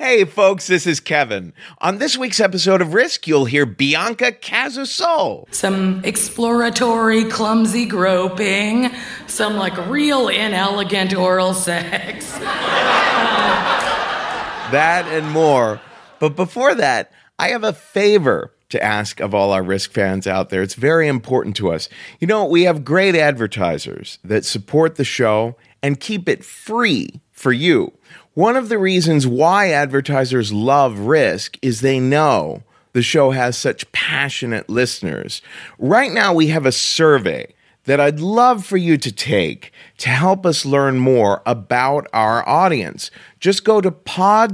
Hey folks, this is Kevin. On this week's episode of Risk, you'll hear Bianca Casusol. Some exploratory, clumsy groping, some real inelegant oral sex. That and more. But before that, I have a favor to ask of all our Risk fans out there. It's very important to us. You know, we have great advertisers that support the show and keep it free for you. One of the reasons why advertisers love Risk is they know the show has such passionate listeners. Right now, we have a survey that I'd love for you to take to help us learn more about our audience. Just go to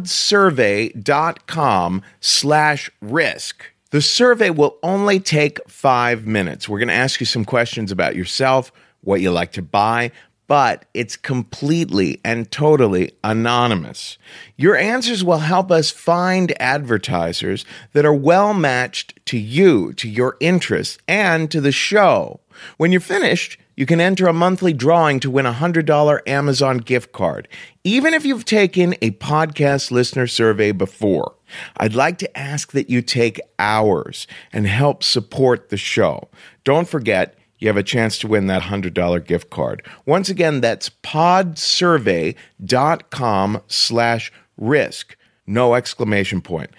podsurvey.com/risk. The survey will only take 5 minutes. We're going to ask you some questions about yourself, what you like to buy, but it's completely and totally anonymous. Your answers will help us find advertisers that are well matched to you, to your interests, and to the show. When you're finished, you can enter a monthly drawing to win a $100 Amazon gift card, even if you've taken a podcast listener survey before. I'd like to ask that you take ours and help support the show. Don't forget, you have a chance to win that $100 gift card. Once again, that's podsurvey.com/risk. No exclamation point.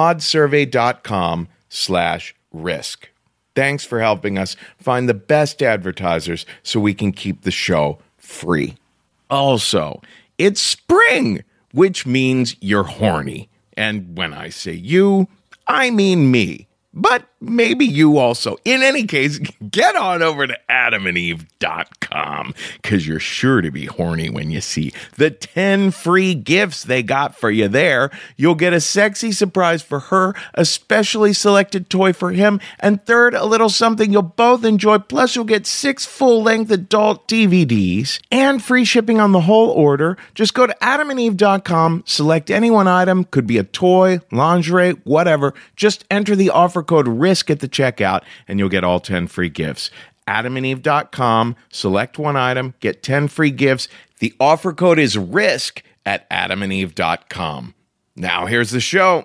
podsurvey.com/risk. Thanks for helping us find the best advertisers so we can keep the show free. Also, it's spring, which means you're horny. And when I say you, I mean me. But maybe you also. In any case, get on over to adamandeve.com because you're sure to be horny when you see the 10 free gifts they got for you there. You'll get a sexy surprise for her, a specially selected toy for him, and third, a little something you'll both enjoy. Plus, you'll get 6 full-length adult DVDs and free shipping on the whole order. Just go to adamandeve.com, select any one item, could be a toy, lingerie, whatever. Just enter the offer code RISK at the checkout, and you'll get all 10 free gifts. adamandeve.com, select one item, get 10 free gifts. The offer code is RISK at adamandeve.com. Now here's the show.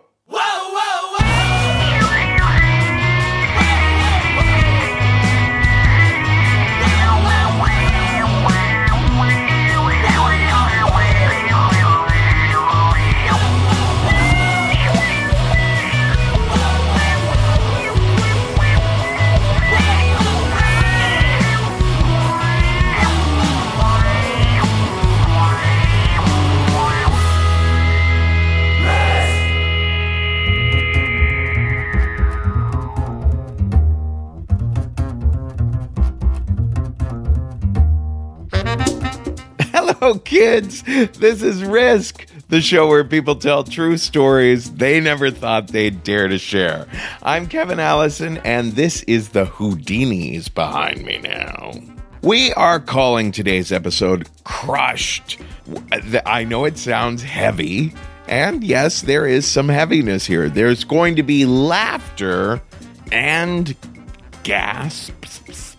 Hello, kids. This is Risk, the show where people tell true stories they never thought they'd dare to share. I'm Kevin Allison, and this is the Houdinis behind me now. We are calling today's episode Crushed. I know it sounds heavy, and yes, there is some heaviness here. There's going to be laughter and gasps.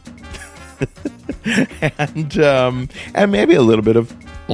and maybe a little bit of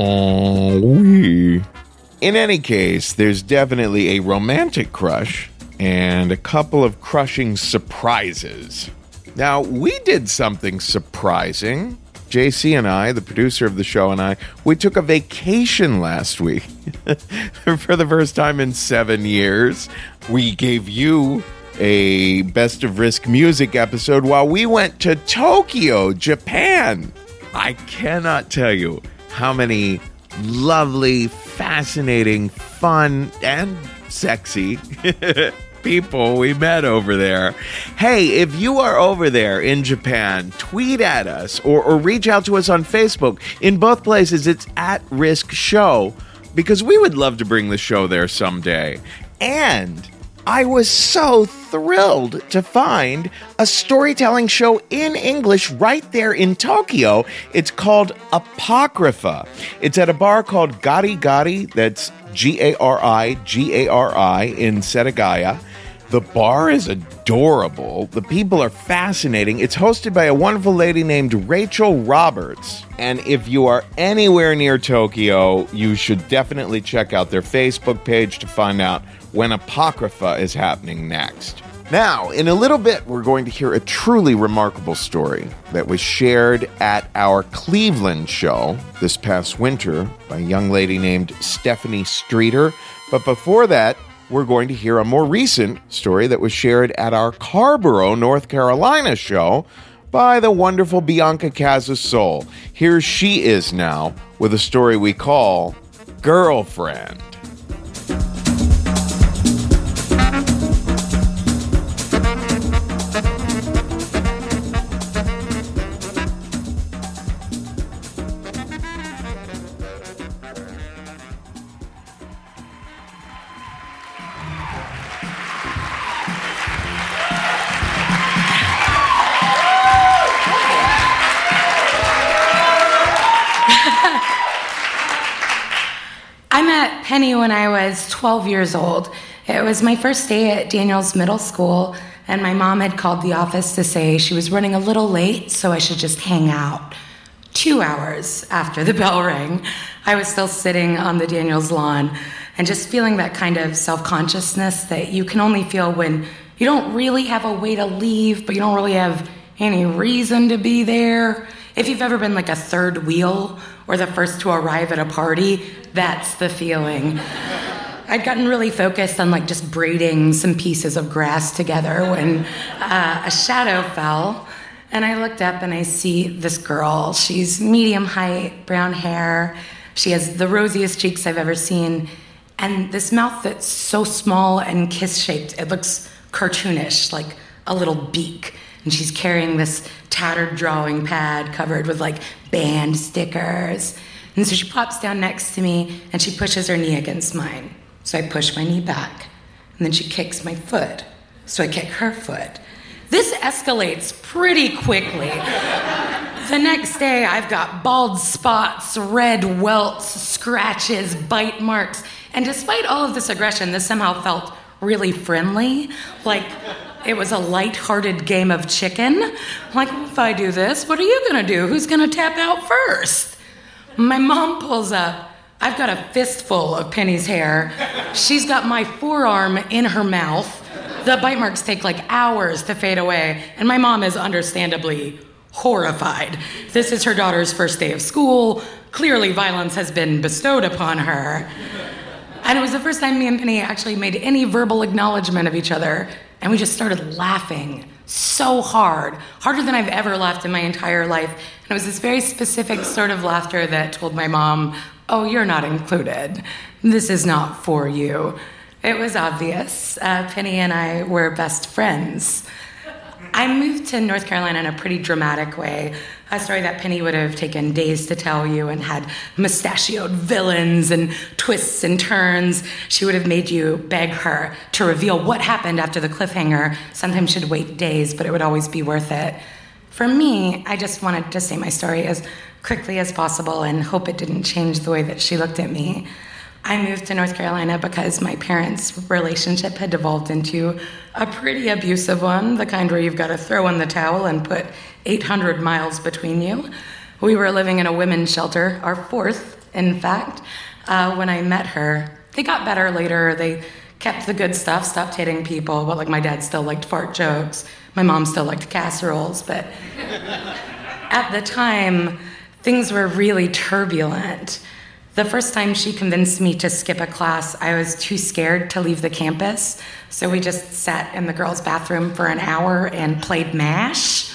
in any case, there's definitely a romantic crush and a couple of crushing surprises. Now, we did something surprising. JC and I, the producer of the show, and I, we took a vacation last week. For the first time in 7 years. We gave you a Best of Risk music episode while we went to Tokyo, Japan. I cannot tell you how many lovely, fascinating, fun, and sexy people we met over there. Hey, if you are over there in Japan, tweet at us or reach out to us on Facebook. In both places, it's at Risk Show, because we would love to bring the show there someday. And I was so thrilled to find a storytelling show in English right there in Tokyo. It's called Apocrypha. It's at a bar called Gari Gari, that's Gari in Setagaya. The bar is adorable. The people are fascinating. It's hosted by a wonderful lady named Rachel Roberts. And if you are anywhere near Tokyo, you should definitely check out their Facebook page to find out when Apocrypha is happening next. Now, in a little bit, we're going to hear a truly remarkable story that was shared at our Cleveland show this past winter by a young lady named Stephanie Streeter. But before that, we're going to hear a more recent story that was shared at our Carborough, North Carolina show by the wonderful Bianca Casasol. Here she is now with a story we call Girlfriend. I met Penny when I was 12 years old. It was my first day at Daniels Middle School, and my mom had called the office to say she was running a little late, so I should just hang out. 2 hours after the bell rang, I was still sitting on the Daniels lawn and just feeling that kind of self-consciousness that you can only feel when you don't really have a way to leave, but you don't really have any reason to be there. If you've ever been like a third wheel or the first to arrive at a party, that's the feeling. I'd gotten really focused on like just braiding some pieces of grass together when a shadow fell, and I looked up and I see this girl. She's medium height, brown hair. She has the rosiest cheeks I've ever seen, and this mouth that's so small and kiss-shaped, it looks cartoonish, like a little beak. And she's carrying this tattered drawing pad covered with like band stickers. And so she pops down next to me and she pushes her knee against mine. So I push my knee back. And then she kicks my foot. So I kick her foot. This escalates pretty quickly. The next day I've got bald spots, red welts, scratches, bite marks. And despite all of this aggression, this somehow felt really friendly. Like it was a light-hearted game of chicken. Like, if I do this, what are you gonna do? Who's gonna tap out first? My mom pulls up. I've got a fistful of Penny's hair. She's got my forearm in her mouth. The bite marks take like hours to fade away, and my mom is understandably horrified. This is her daughter's first day of school. Clearly, violence has been bestowed upon her. And it was the first time me and Penny actually made any verbal acknowledgement of each other. And we just started laughing so hard, harder than I've ever laughed in my entire life. And it was this very specific sort of laughter that told my mom, oh, you're not included. This is not for you. It was obvious. Penny and I were best friends. I moved to North Carolina in a pretty dramatic way, a story that Penny would have taken days to tell you and had mustachioed villains and twists and turns. She would have made you beg her to reveal what happened after the cliffhanger. Sometimes she'd wait days, but it would always be worth it. For me, I just wanted to say my story as quickly as possible and hope it didn't change the way that she looked at me. I moved to North Carolina because my parents' relationship had devolved into a pretty abusive one, the kind where you've got to throw in the towel and put 800 miles between you. We were living in a women's shelter, our fourth, in fact, when I met her. They got better later. They kept the good stuff, stopped hitting people, but like my dad still liked fart jokes. My mom still liked casseroles, but at the time, things were really turbulent. The first time she convinced me to skip a class, I was too scared to leave the campus, so we just sat in the girls' bathroom for an hour and played MASH.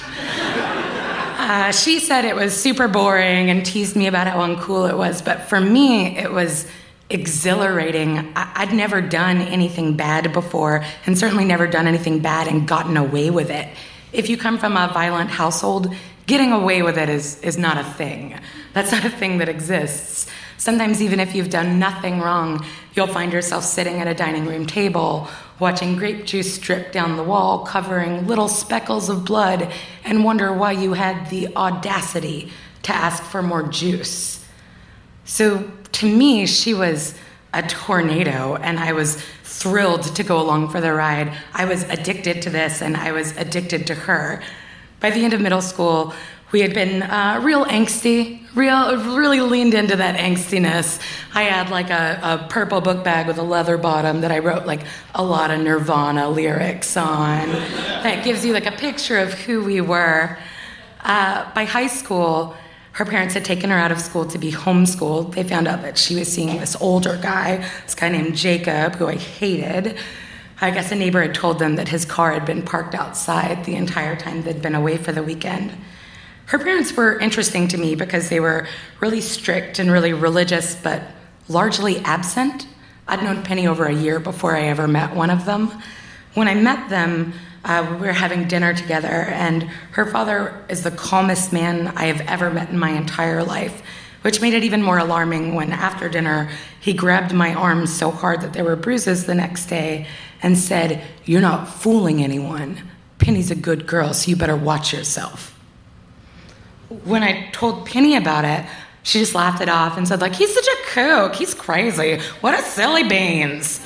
She said it was super boring and teased me about how uncool it was, but for me, it was exhilarating. I'd never done anything bad before, and certainly never done anything bad and gotten away with it. If you come from a violent household, getting away with it is not a thing. That's not a thing that exists. Sometimes even if you've done nothing wrong, you'll find yourself sitting at a dining room table, watching grape juice drip down the wall, covering little speckles of blood, and wonder why you had the audacity to ask for more juice. So to me, she was a tornado, and I was thrilled to go along for the ride. I was addicted to this, and I was addicted to her. By the end of middle school, we had been real angsty, really leaned into that angstiness. I had like a purple book bag with a leather bottom that I wrote like a lot of Nirvana lyrics on. That gives you like a picture of who we were. By high school, her parents had taken her out of school to be homeschooled. They found out that she was seeing this older guy, this guy named Jacob, who I hated. I guess a neighbor had told them that his car had been parked outside the entire time they'd been away for the weekend. Her parents were interesting to me because they were really strict and really religious, but largely absent. I'd known Penny over a year before I ever met one of them. When I met them, we were having dinner together, and her father is the calmest man I have ever met in my entire life, which made it even more alarming when after dinner he grabbed my arm so hard that there were bruises the next day and said, "You're not fooling anyone. Penny's a good girl, so you better watch yourself." When I told Penny about it, she just laughed it off and said, like, "He's such a kook. He's crazy. What a silly beans."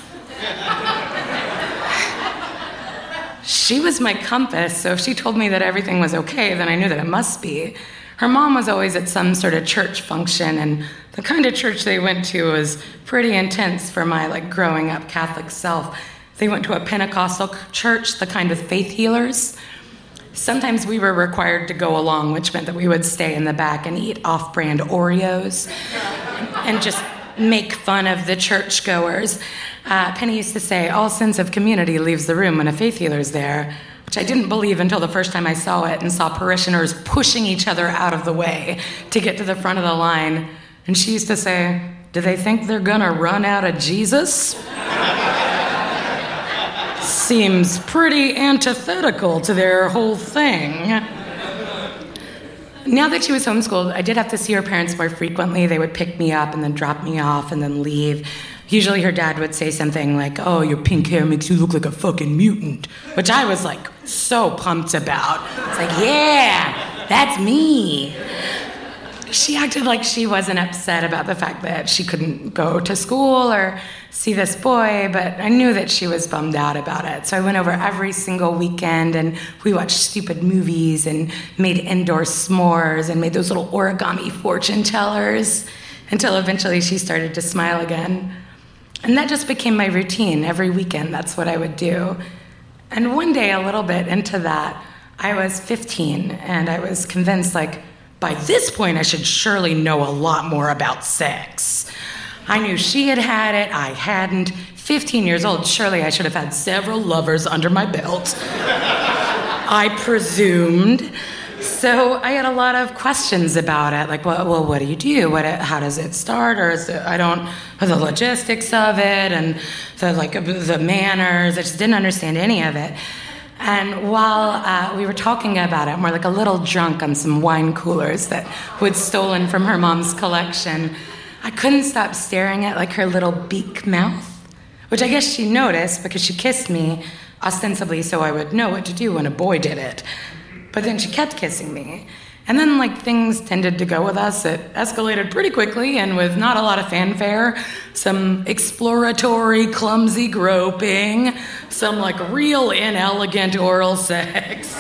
She was my compass, so if she told me that everything was okay, then I knew that it must be. Her mom was always at some sort of church function, and the kind of church they went to was pretty intense for my growing up Catholic self. They went to a Pentecostal church, the kind with faith healers. Sometimes we were required to go along, which meant that we would stay in the back and eat off-brand Oreos and just make fun of the churchgoers. Penny used to say, "All sense of community leaves the room when a faith healer's there," which I didn't believe until the first time I saw it and saw parishioners pushing each other out of the way to get to the front of the line. And she used to say, "Do they think they're gonna run out of Jesus?" Seems pretty antithetical to their whole thing. Now that she was homeschooled, I did have to see her parents more frequently. They would pick me up and then drop me off and then leave. Usually her dad would say something like, "Oh, your pink hair makes you look like a fucking mutant," which I was so pumped about. It's like, yeah, that's me. She acted like she wasn't upset about the fact that she couldn't go to school or see this boy, but I knew that she was bummed out about it. So I went over every single weekend, and we watched stupid movies and made indoor s'mores and made those little origami fortune tellers until eventually she started to smile again. And that just became my routine. Every weekend, that's what I would do. And one day, a little bit into that, I was 15, and I was convinced, by this point, I should surely know a lot more about sex. I knew she had had it, I hadn't. 15 years old, surely I should have had several lovers under my belt. I presumed. So I had a lot of questions about it, well, what do you do? How does it start? Or the logistics of it and the manners. I just didn't understand any of it. And while we were talking about it, more like a little drunk on some wine coolers that we'd stolen from her mom's collection, I couldn't stop staring at her little beak mouth, which I guess she noticed because she kissed me, ostensibly so I would know what to do when a boy did it. But then she kept kissing me. And then things tended to go with us. It escalated pretty quickly and with not a lot of fanfare. Some exploratory, clumsy groping. Some real inelegant oral sex.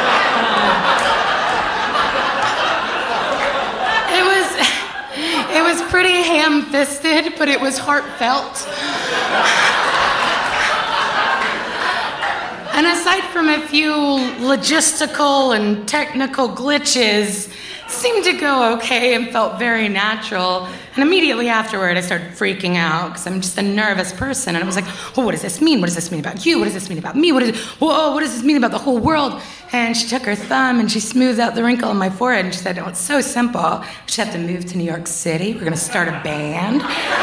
It was pretty ham-fisted, but it was heartfelt. And aside from a few logistical and technical glitches, seemed to go okay and felt very natural. And immediately afterward, I started freaking out because I'm just a nervous person. And I was like, well, what does this mean? What does this mean about you? What does this mean about me? What does this mean about the whole world? And she took her thumb and she smoothed out the wrinkle on my forehead. And she said, "Oh, it's so simple. We just have to move to New York City. We're going to start a band.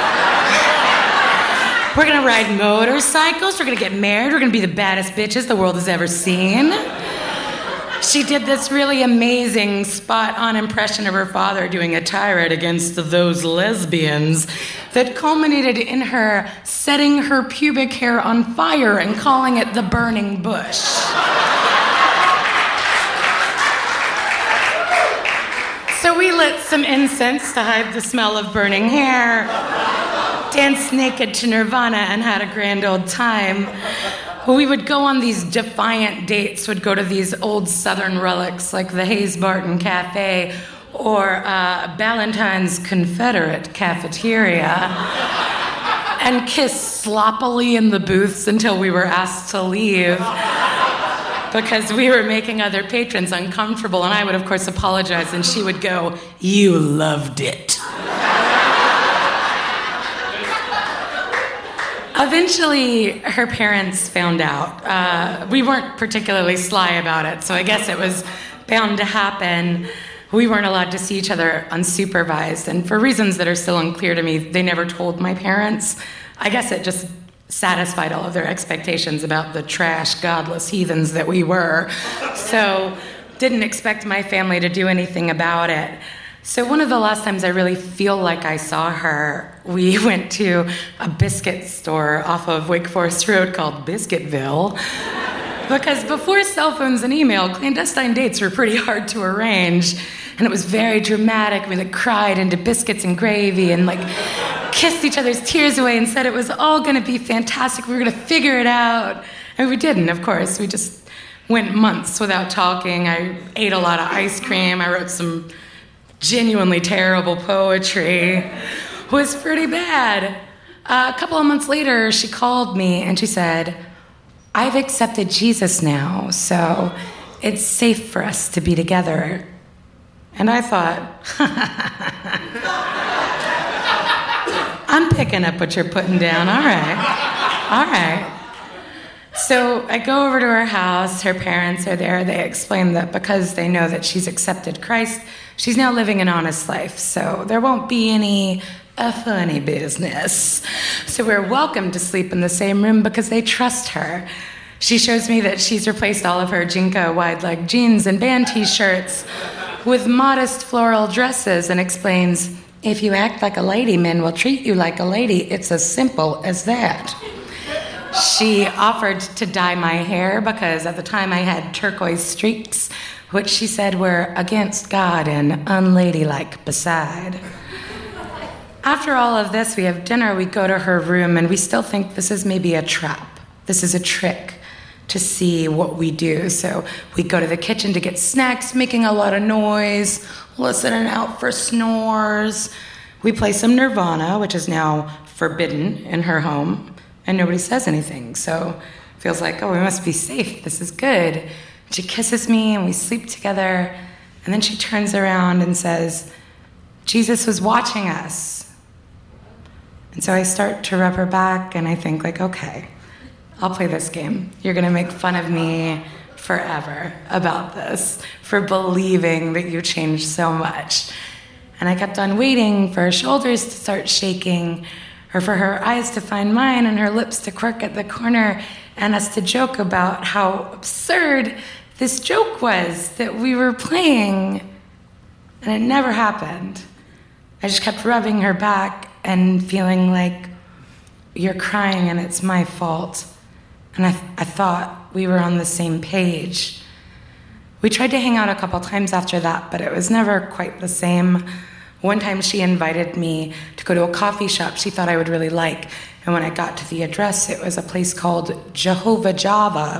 We're going to ride motorcycles. We're going to get married. We're going to be the baddest bitches the world has ever seen." She did this really amazing spot-on impression of her father doing a tirade against those lesbians that culminated in her setting her pubic hair on fire and calling it the burning bush. So we lit some incense to hide the smell of burning hair, danced naked to Nirvana and had a grand old time. We would go on these defiant dates, would go to these old Southern relics like the Hayes Barton Cafe or Ballantyne's Confederate Cafeteria and kiss sloppily in the booths until we were asked to leave because we were making other patrons uncomfortable. And I would, of course, apologize, and she would go, "You loved it." Eventually, her parents found out. We weren't particularly sly about it, so I guess it was bound to happen. We weren't allowed to see each other unsupervised, and for reasons that are still unclear to me, they never told my parents. I guess it just satisfied all of their expectations about the trash, godless heathens that we were. So, didn't expect my family to do anything about it. So one of the last times I really feel like I saw her, we went to a biscuit store off of Wake Forest Road called Biscuitville. Because before cell phones and email, clandestine dates were pretty hard to arrange. And it was very dramatic. We cried into biscuits and gravy and kissed each other's tears away and said it was all gonna be fantastic. We were gonna figure it out. And we didn't, of course. We just went months without talking. I ate a lot of ice cream. I wrote some genuinely terrible poetry. It was pretty bad. A couple of months later, she called me and she said, "I've accepted Jesus now, so it's safe for us to be together." And I thought, I'm picking up what you're putting down. All right. So I go over to her house. Her parents are there. They explain that because they know that she's accepted Christ, she's now living an honest life. So there won't be any funny business. So we're welcome to sleep in the same room because they trust her. She shows me that she's replaced all of her Jinko wide-leg jeans and band t-shirts with modest floral dresses and explains, "If you act like a lady, men will treat you like a lady. It's as simple as that." She offered to dye my hair because at the time I had turquoise streaks, which she said were against God and unladylike beside. After all of this, we have dinner, we go to her room, and we still think this is maybe a trap. This is a trick to see what we do. So we go to the kitchen to get snacks, making a lot of noise, listening out for snores. We play some Nirvana, which is now forbidden in her home, and nobody says anything. So it feels like, oh, we must be safe. This is good. She kisses me, and we sleep together, and then she turns around and says, "Jesus was watching us." And so I start to rub her back, and I think, okay, I'll play this game. You're going to make fun of me forever about this, for believing that you changed so much. And I kept on waiting for her shoulders to start shaking, or for her eyes to find mine and her lips to quirk at the corner, and us to joke about how absurd this joke was that we were playing. And it never happened. I just kept rubbing her back and feeling like, "You're crying and it's my fault." And I thought we were on the same page. We tried to hang out a couple times after that, but it was never quite the same. One time she invited me to go to a coffee shop she thought I would really like. And when I got to the address, it was a place called Jehovah Java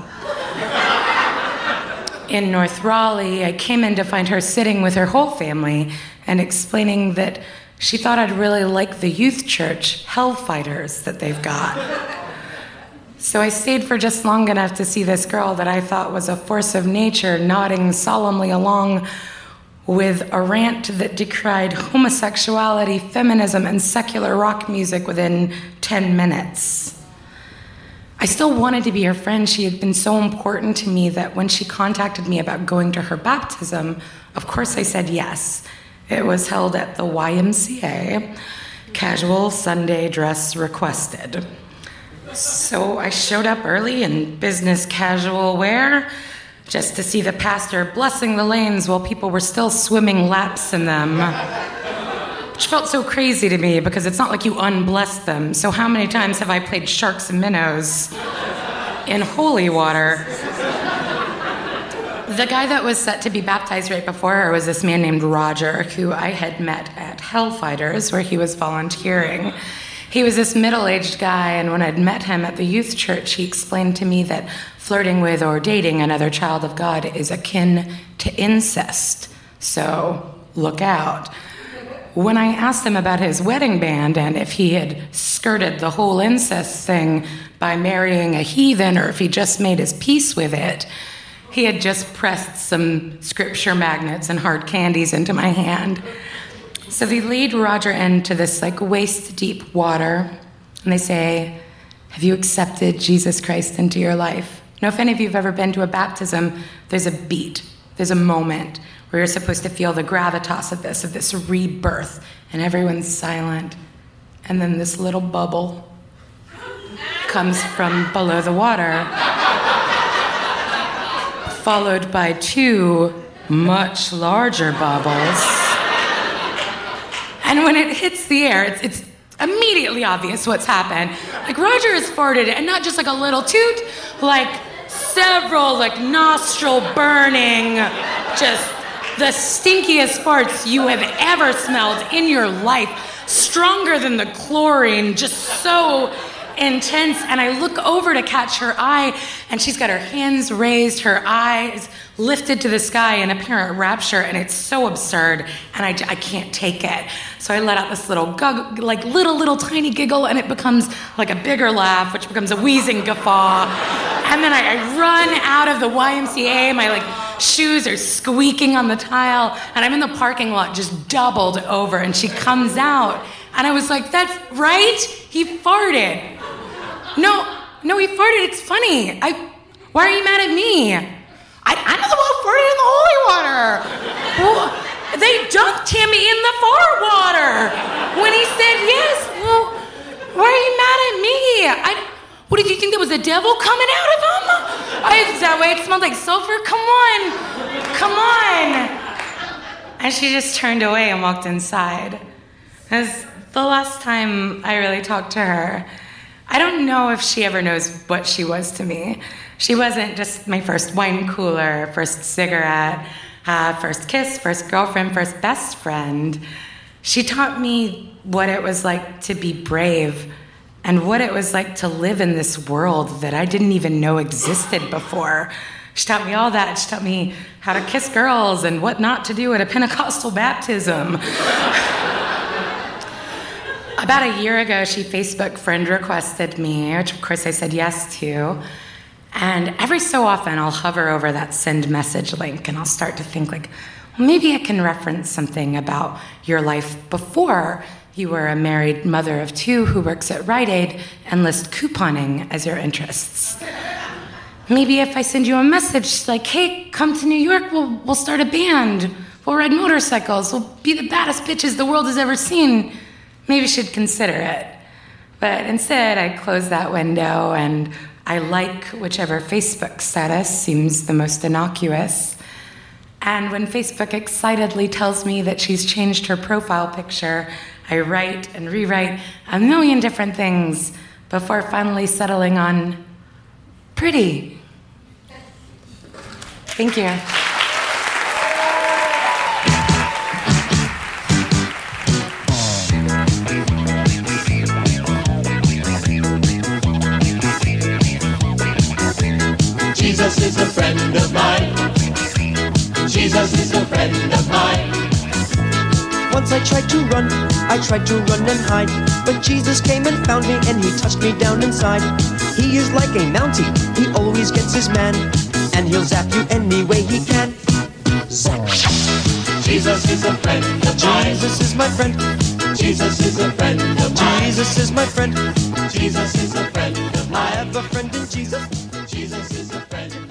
in North Raleigh. I came in to find her sitting with her whole family and explaining that she thought I'd really like the youth church Hellfighters that they've got. So I stayed for just long enough to see this girl that I thought was a force of nature nodding solemnly along with a rant that decried homosexuality, feminism, and secular rock music within 10 minutes. I still wanted to be her friend. She had been so important to me that when she contacted me about going to her baptism, of course I said yes. It was held at the YMCA. Casual Sunday dress requested. So I showed up early in business casual wear just to see the pastor blessing the lanes while people were still swimming laps in them. Which felt so crazy to me because it's not like you unbless them. So how many times have I played sharks and minnows in holy water? The guy that was set to be baptized right before her was this man named Roger, who I had met at Hellfighters, where he was volunteering. He was this middle-aged guy, and when I'd met him at the youth church, he explained to me that flirting with or dating another child of God is akin to incest. So look out. When I asked him about his wedding band and if he had skirted the whole incest thing by marrying a heathen or if he just made his peace with it, he had just pressed some scripture magnets and hard candies into my hand. So they lead Roger into this waist-deep water, and they say, have you accepted Jesus Christ into your life? Now, if any of you have ever been to a baptism, there's a beat, there's a moment where you're supposed to feel the gravitas of this rebirth, and everyone's silent. And then this little bubble comes from below the water, followed by two much larger bubbles. And when it hits the air, it's immediately obvious what's happened. Roger has farted, and not just a little toot, several nostril burning, just the stinkiest farts you have ever smelled in your life, stronger than the chlorine, just so intense. And I look over to catch her eye, and she's got her hands raised, her eyes lifted to the sky in apparent rapture, and it's so absurd, and I can't take it. So I let out this little little tiny giggle, and it becomes a bigger laugh, which becomes a wheezing guffaw. And then I run out of the YMCA, my shoes are squeaking on the tile, and I'm in the parking lot just doubled over, and she comes out, and I was like, that's right, he farted. No, he farted, it's funny. Why are you mad at me? I'm not the one who farted in the holy water. Well, they dunked him in the far water. When he said yes, well, why are you mad at me? What, did you think there was a devil coming out of him? Is that way it smelled like sulfur? Come on. And she just turned away and walked inside. That's the last time I really talked to her. I don't know if she ever knows what she was to me. She wasn't just my first wine cooler, first cigarette, first kiss, first girlfriend, first best friend. She taught me what it was like to be brave and what it was like to live in this world that I didn't even know existed before. She taught me all that. She taught me how to kiss girls and what not to do at a Pentecostal baptism. About a year ago, she Facebook friend requested me, which of course I said yes to. And every so often, I'll hover over that send message link, and I'll start to think well, maybe I can reference something about your life before you were a married mother of two who works at Rite Aid and list couponing as your interests. Maybe if I send you a message hey, come to New York, we'll start a band, we'll ride motorcycles, we'll be the baddest bitches the world has ever seen, maybe she'd consider it. But instead, I close that window and I like whichever Facebook status seems the most innocuous. And when Facebook excitedly tells me that she's changed her profile picture, I write and rewrite a million different things before finally settling on pretty. Thank you. Jesus is a friend of mine. Jesus is a friend of mine. Once I tried to run and hide, but Jesus came and found me and he touched me down inside. He is like a Mountie, he always gets his man, and he'll zap you any way he can. Jesus is a friend of mine. Jesus is my friend. Jesus is a friend of mine. Jesus is my friend. Jesus is a friend of mine. I have a friend in Jesus. Jesus is a friend of mine.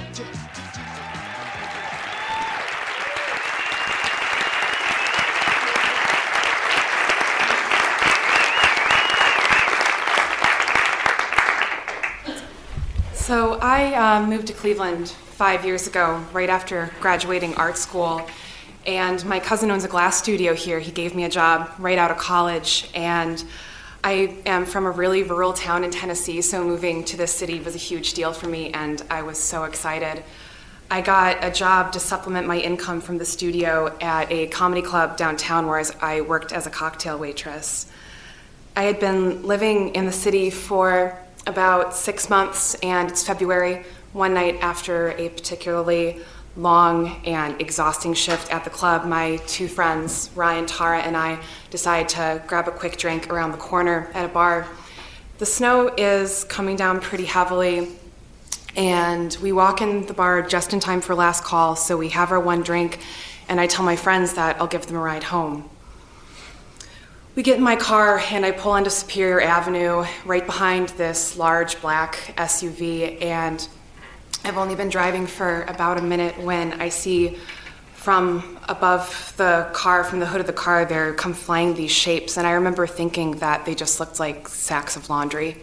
So I moved to Cleveland 5 years ago, right after graduating art school. And my cousin owns a glass studio here. He gave me a job right out of college. And I am from a really rural town in Tennessee, so moving to this city was a huge deal for me, and I was so excited. I got a job to supplement my income from the studio at a comedy club downtown where I worked as a cocktail waitress. I had been living in the city for about 6 months, and it's February. One night after a particularly long and exhausting shift at the club, my two friends, Ryan, Tara, and I decided to grab a quick drink around the corner at a bar. The snow is coming down pretty heavily, and we walk in the bar just in time for last call, so we have our one drink, and I tell my friends that I'll give them a ride home. We get in my car, and I pull onto Superior Avenue right behind this large black SUV, and I've only been driving for about a minute when I see from above the car, from the hood of the car, there come flying these shapes, and I remember thinking that they just looked like sacks of laundry.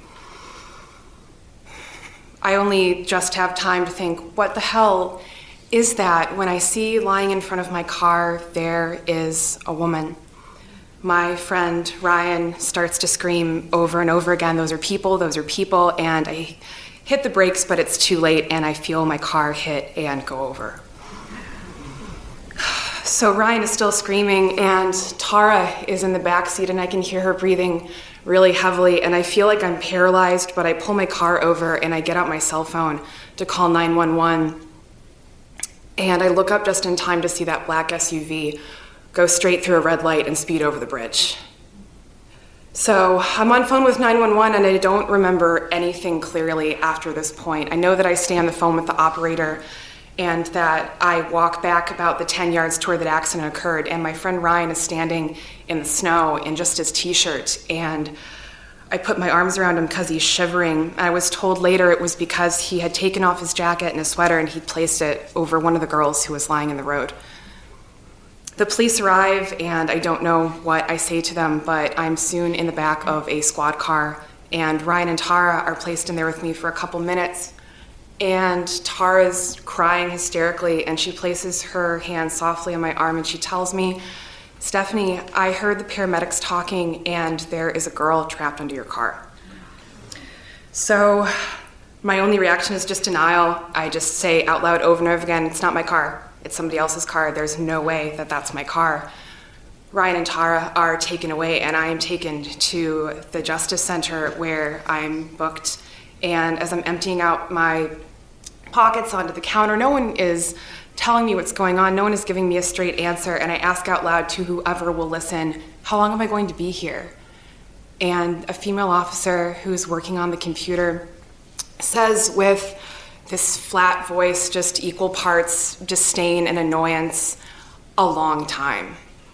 I only just have time to think, what the hell is that, when I see lying in front of my car, there is a woman. My friend Ryan starts to scream over and over again, those are people, and I hit the brakes, but it's too late, and I feel my car hit and go over. So Ryan is still screaming, and Tara is in the back seat, and I can hear her breathing really heavily, and I feel like I'm paralyzed, but I pull my car over, and I get out my cell phone to call 911, and I look up just in time to see that black SUV go straight through a red light and speed over the bridge. So I'm on phone with 911, and I don't remember anything clearly after this point. I know that I stay on the phone with the operator and that I walk back about the 10 yards to where that accident occurred, and my friend Ryan is standing in the snow in just his t-shirt, and I put my arms around him because he's shivering. I was told later it was because he had taken off his jacket and his sweater and he'd placed it over one of the girls who was lying in the road. The police arrive, and I don't know what I say to them, but I'm soon in the back of a squad car, and Ryan and Tara are placed in there with me for a couple minutes, and Tara's crying hysterically, and she places her hand softly on my arm, and she tells me, "Stephanie, I heard the paramedics talking, and there is a girl trapped under your car." So my only reaction is just denial. I just say out loud over and over again, "It's not my car. It's somebody else's car. There's no way that that's my car." Ryan and Tara are taken away, and I am taken to the Justice Center where I'm booked. And as I'm emptying out my pockets onto the counter, no one is telling me what's going on. No one is giving me a straight answer. And I ask out loud to whoever will listen, how long am I going to be here? And a female officer who's working on the computer says with this flat voice, just equal parts disdain and annoyance, "A long time."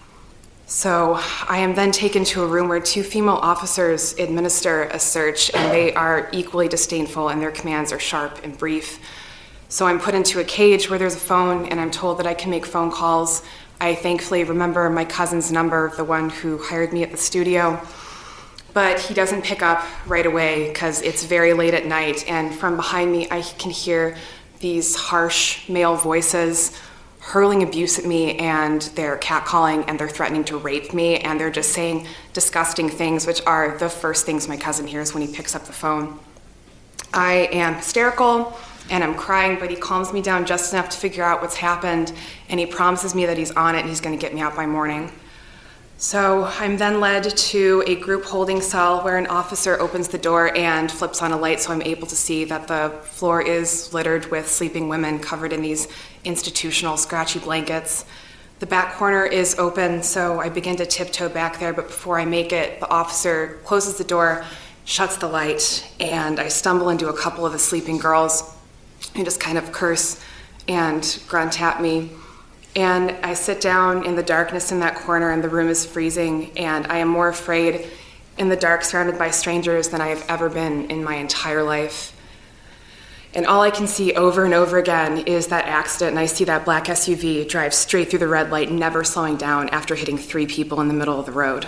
So I am then taken to a room where two female officers administer a search, and they are equally disdainful, and their commands are sharp and brief. So I'm put into a cage where there's a phone, and I'm told that I can make phone calls. I thankfully remember my cousin's number, the one who hired me at the studio. But he doesn't pick up right away because it's very late at night, and from behind me I can hear these harsh male voices hurling abuse at me, and they're catcalling, and they're threatening to rape me, and they're just saying disgusting things, which are the first things my cousin hears when he picks up the phone. I am hysterical and I'm crying, but he calms me down just enough to figure out what's happened, and he promises me that he's on it and he's going to get me out by morning. So I'm then led to a group holding cell where an officer opens the door and flips on a light, so I'm able to see that the floor is littered with sleeping women covered in these institutional scratchy blankets. The back corner is open, so I begin to tiptoe back there, but before I make it, the officer closes the door, shuts the light, and I stumble into a couple of the sleeping girls who just kind of curse and grunt at me. And I sit down in the darkness in that corner, and the room is freezing, and I am more afraid in the dark surrounded by strangers than I have ever been in my entire life. And all I can see over and over again is that accident, and I see that black SUV drive straight through the red light, never slowing down after hitting 3 people in the middle of the road.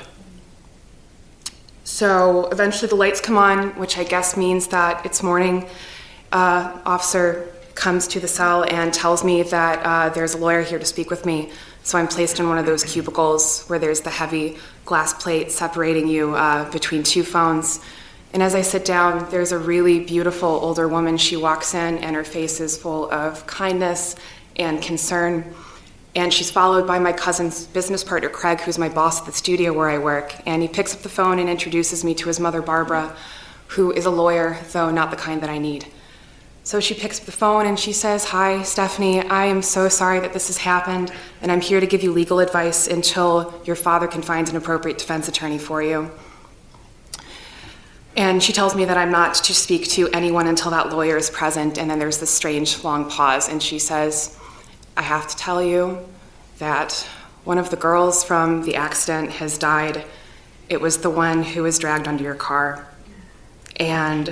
So eventually the lights come on, which I guess means that it's morning. Officer comes to the cell and tells me that there's a lawyer here to speak with me. So I'm placed in one of those cubicles where there's the heavy glass plate separating you between 2 phones. And as I sit down, there's a really beautiful older woman. She walks in, and her face is full of kindness and concern. And she's followed by my cousin's business partner, Craig, who's my boss at the studio where I work. And he picks up the phone and introduces me to his mother, Barbara, who is a lawyer, though not the kind that I need. So she picks up the phone and she says, "Hi, Stephanie, I am so sorry that this has happened, and I'm here to give you legal advice until your father can find an appropriate defense attorney for you." And she tells me that I'm not to speak to anyone until that lawyer is present, and then there's this strange long pause, and she says, "I have to tell you that one of the girls from the accident has died. It was the one who was dragged under your car." And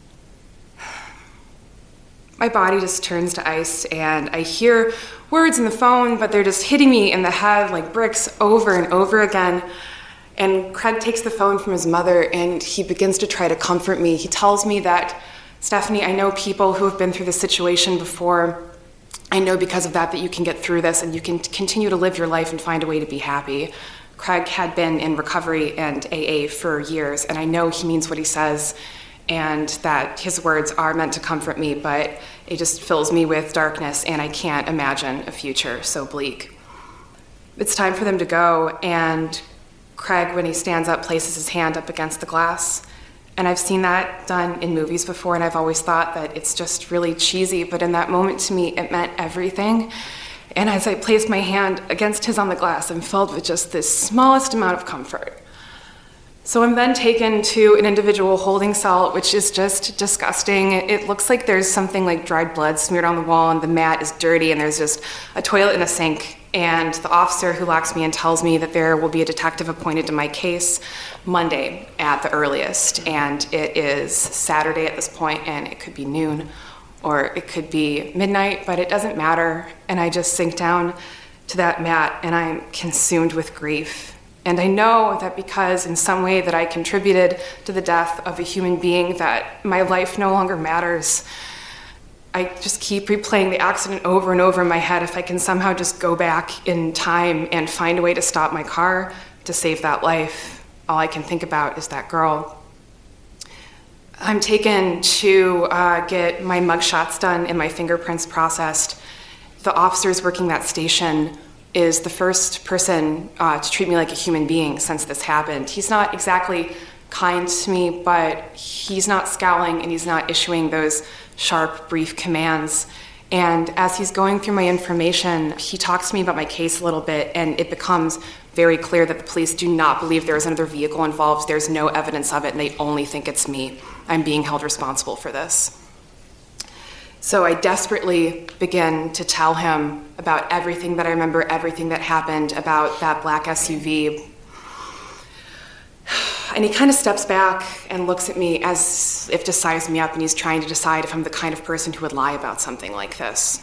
my body just turns to ice, and I hear words in the phone, but they're just hitting me in the head like bricks over and over again. And Craig takes the phone from his mother, and he begins to try to comfort me. He tells me that, "Stephanie, I know people who have been through this situation before. I know because of that you can get through this and you can continue to live your life and find a way to be happy." Craig had been in recovery and AA for years, and I know he means what he says, and that his words are meant to comfort me, but it just fills me with darkness, and I can't imagine a future so bleak. It's time for them to go, and Craig, when he stands up, places his hand up against the glass. And I've seen that done in movies before, and I've always thought that it's just really cheesy, but in that moment to me, it meant everything. And as I placed my hand against his on the glass, I'm filled with just this smallest amount of comfort. So I'm then taken to an individual holding cell, which is just disgusting. It looks like there's something like dried blood smeared on the wall, and the mat is dirty, and there's just a toilet and a sink. And the officer who locks me in tells me that there will be a detective appointed to my case Monday at the earliest. And it is Saturday at this point, and it could be noon or it could be midnight, but it doesn't matter. And I just sink down to that mat, and I'm consumed with grief. And I know that because in some way that I contributed to the death of a human being, that my life no longer matters. I just keep replaying the accident over and over in my head. If I can somehow just go back in time and find a way to stop my car to save that life, all I can think about is that girl. I'm taken to get my mugshots done and my fingerprints processed. The officers working that station is the first person to treat me like a human being since this happened. He's not exactly kind to me, but he's not scowling and he's not issuing those sharp, brief commands. And as he's going through my information, he talks to me about my case a little bit, and it becomes very clear that the police do not believe there is another vehicle involved. There's no evidence of it, and they only think it's me. I'm being held responsible for this. So I desperately begin to tell him about everything that I remember, everything that happened, about that black SUV. And he kind of steps back and looks at me as if to size me up, and he's trying to decide if I'm the kind of person who would lie about something like this.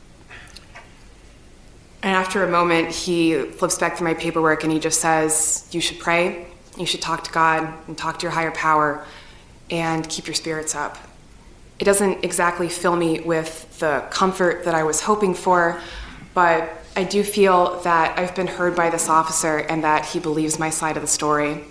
And after a moment, he flips back through my paperwork and he just says, "You should pray, you should talk to God and talk to your higher power and keep your spirits up." It doesn't exactly fill me with the comfort that I was hoping for, but I do feel that I've been heard by this officer and that he believes my side of the story.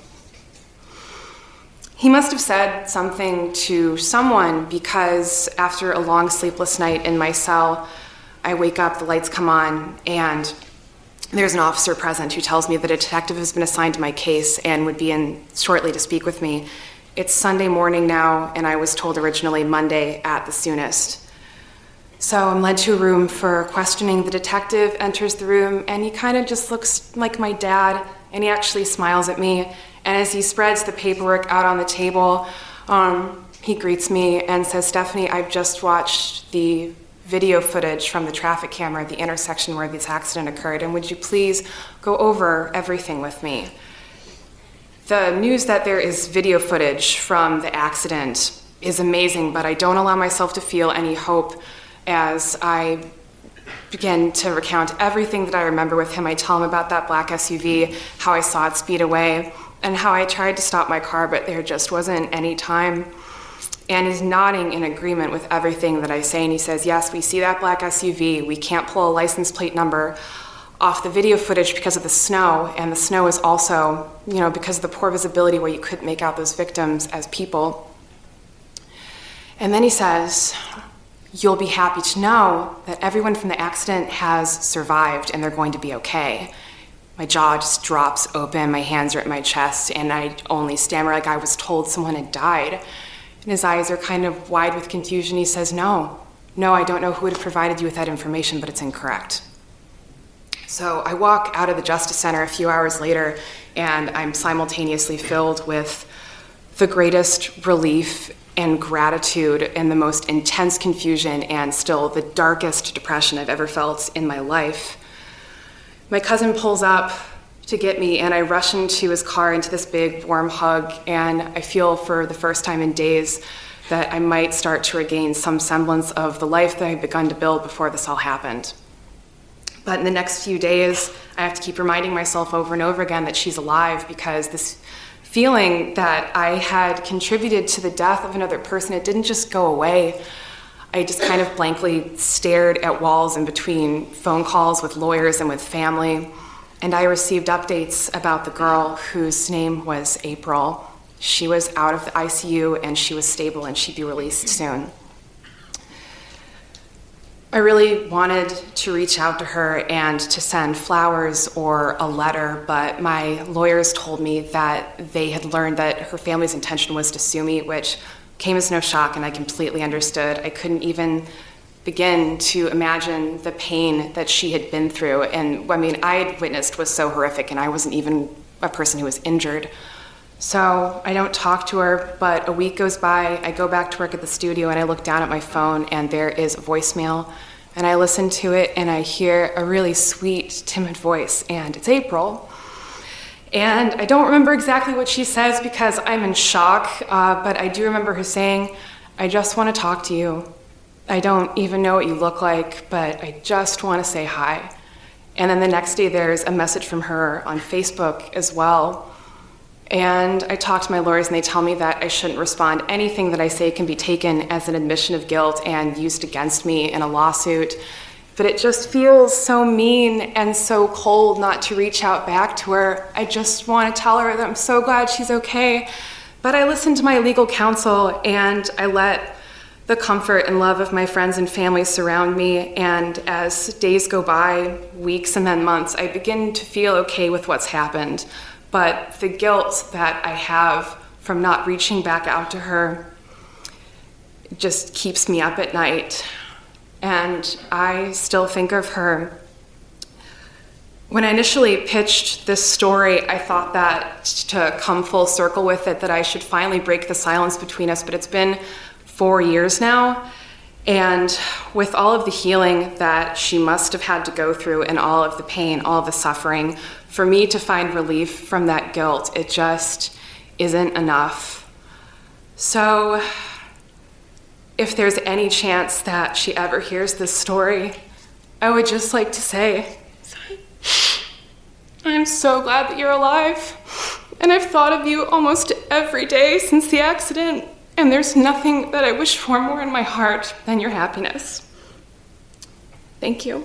He must have said something to someone, because after a long sleepless night in my cell, I wake up, the lights come on, and there's an officer present who tells me that a detective has been assigned to my case and would be in shortly to speak with me. It's Sunday morning now, and I was told originally Monday at the soonest. So I'm led to a room for questioning. The detective enters the room, and he kind of just looks like my dad, and he actually smiles at me. And as he spreads the paperwork out on the table, he greets me and says, "Stephanie, I've just watched the video footage from the traffic camera at the intersection where this accident occurred, and would you please go over everything with me?" The news that there is video footage from the accident is amazing, but I don't allow myself to feel any hope as I begin to recount everything that I remember with him. I tell him about that black SUV, how I saw it speed away, and how I tried to stop my car, but there just wasn't any time. And he's nodding in agreement with everything that I say, and he says, "Yes, we see that black SUV. We can't pull a license plate number off the video footage because of the snow, and the snow is also, because of the poor visibility where you couldn't make out those victims as people." And then he says, you'll be happy to know that everyone from the accident has survived and they're going to be okay. My jaw just drops open, my hands are at my chest, and I only stammer like I was told someone had died. And his eyes are kind of wide with confusion. He says, no, I don't know who would have provided you with that information, but it's incorrect. So I walk out of the Justice Center a few hours later, and I'm simultaneously filled with the greatest relief and gratitude and the most intense confusion and still the darkest depression I've ever felt in my life. My cousin pulls up to get me, and I rush into his car into this big warm hug, and I feel for the first time in days that I might start to regain some semblance of the life that I'd begun to build before this all happened. But in the next few days, I have to keep reminding myself over and over again that she's alive, because this feeling that I had contributed to the death of another person, it didn't just go away. I just kind of blankly stared at walls in between phone calls with lawyers and with family, and I received updates about the girl whose name was April. She was out of the ICU and she was stable and she'd be released soon. I really wanted to reach out to her and to send flowers or a letter, but my lawyers told me that they had learned that her family's intention was to sue me, which came as no shock, and I completely understood. I couldn't even begin to imagine the pain that she had been through, and I had witnessed was so horrific, and I wasn't even a person who was injured. So I don't talk to her, but a week goes by, I go back to work at the studio, and I look down at my phone, and there is a voicemail, and I listen to it, and I hear a really sweet, timid voice, and it's April. And I don't remember exactly what she says because I'm in shock, but I do remember her saying, "I just want to talk to you. I don't even know what you look like, but I just want to say hi." And then the next day there's a message from her on Facebook as well. And I talk to my lawyers and they tell me that I shouldn't respond. Anything that I say can be taken as an admission of guilt and used against me in a lawsuit. But it just feels so mean and so cold not to reach out back to her. I just want to tell her that I'm so glad she's okay. But I listen to my legal counsel and I let the comfort and love of my friends and family surround me. And as days go by, weeks and then months, I begin to feel okay with what's happened. But the guilt that I have from not reaching back out to her just keeps me up at night. And I still think of her. When I initially pitched this story, I thought that to come full circle with it, that I should finally break the silence between us, but it's been 4 years now. And with all of the healing that she must have had to go through and all of the pain, all of the suffering, for me to find relief from that guilt, it just isn't enough. So if there's any chance that she ever hears this story, I would just like to say, I'm so glad that you're alive. And I've thought of you almost every day since the accident. And there's nothing that I wish for more in my heart than your happiness. Thank you.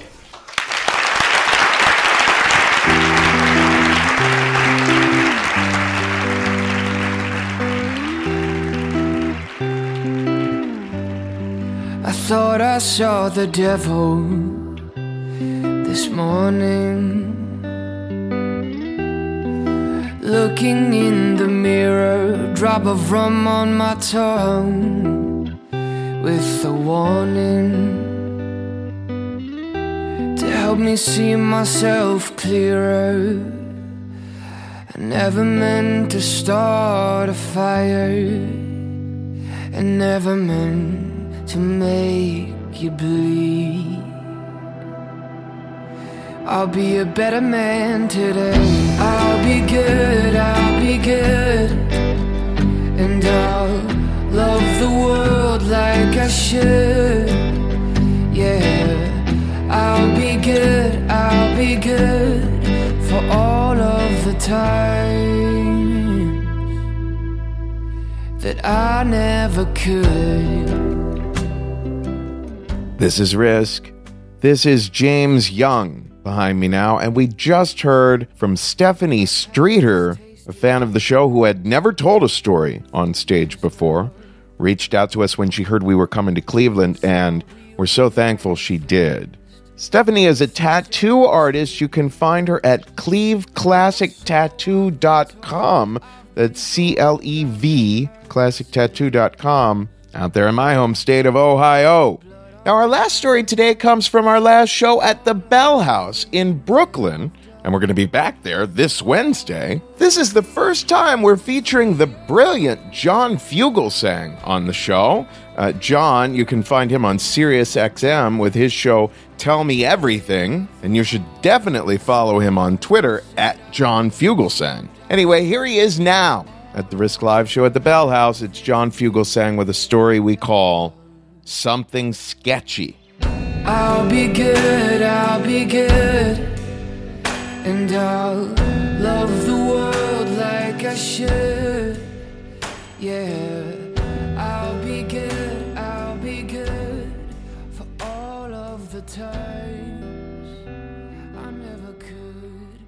I thought I saw the devil this morning, looking in the mirror, drop of rum on my tongue, with a warning to help me see myself clearer. I never meant to start a fire, and never meant to make you bleed. I'll be a better man today. I'll be good, and I'll love the world like I should. Yeah, I'll be good for all of the times that I never could. This is Risk. This is James Young behind me now, and we just heard from Stephanie Streeter, a fan of the show who had never told a story on stage before, reached out to us when she heard we were coming to Cleveland, and we're so thankful she did. Stephanie is a tattoo artist. You can find her at cleveclassictattoo.com. That's C-L-E-V, classictattoo.com, out there in my home state of Ohio. Now, our last story today comes from our last show at the Bell House in Brooklyn, and we're going to be back there this Wednesday. This is the first time we're featuring the brilliant John Fugelsang on the show. John, you can find him on SiriusXM with his show Tell Me Everything, and you should definitely follow him on Twitter at John Fugelsang. Anyway, here he is now at the Risk Live show at the Bell House. It's John Fugelsang with a story we call Something Sketchy. I'll be good, and I'll love the world like I should. Yeah, I'll be good for all of the times I never could.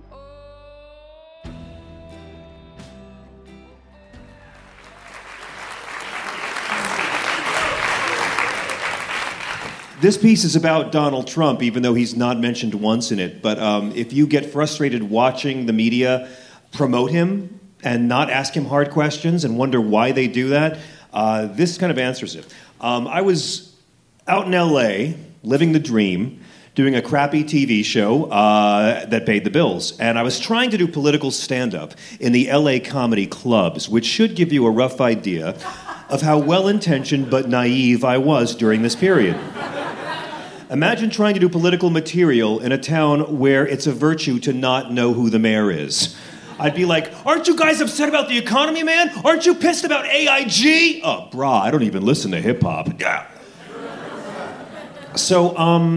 This piece is about Donald Trump, even though he's not mentioned once in it. But if you get frustrated watching the media promote him and not ask him hard questions and wonder why they do that, this kind of answers it. I was out in L.A., living the dream, doing a crappy TV show that paid the bills. And I was trying to do political stand-up in the L.A. comedy clubs, which should give you a rough idea of how well-intentioned but naive I was during this period. Imagine trying to do political material in a town where it's a virtue to not know who the mayor is. I'd be like, aren't you guys upset about the economy, man? Aren't you pissed about AIG? Oh, brah, I don't even listen to hip-hop. Yeah. So,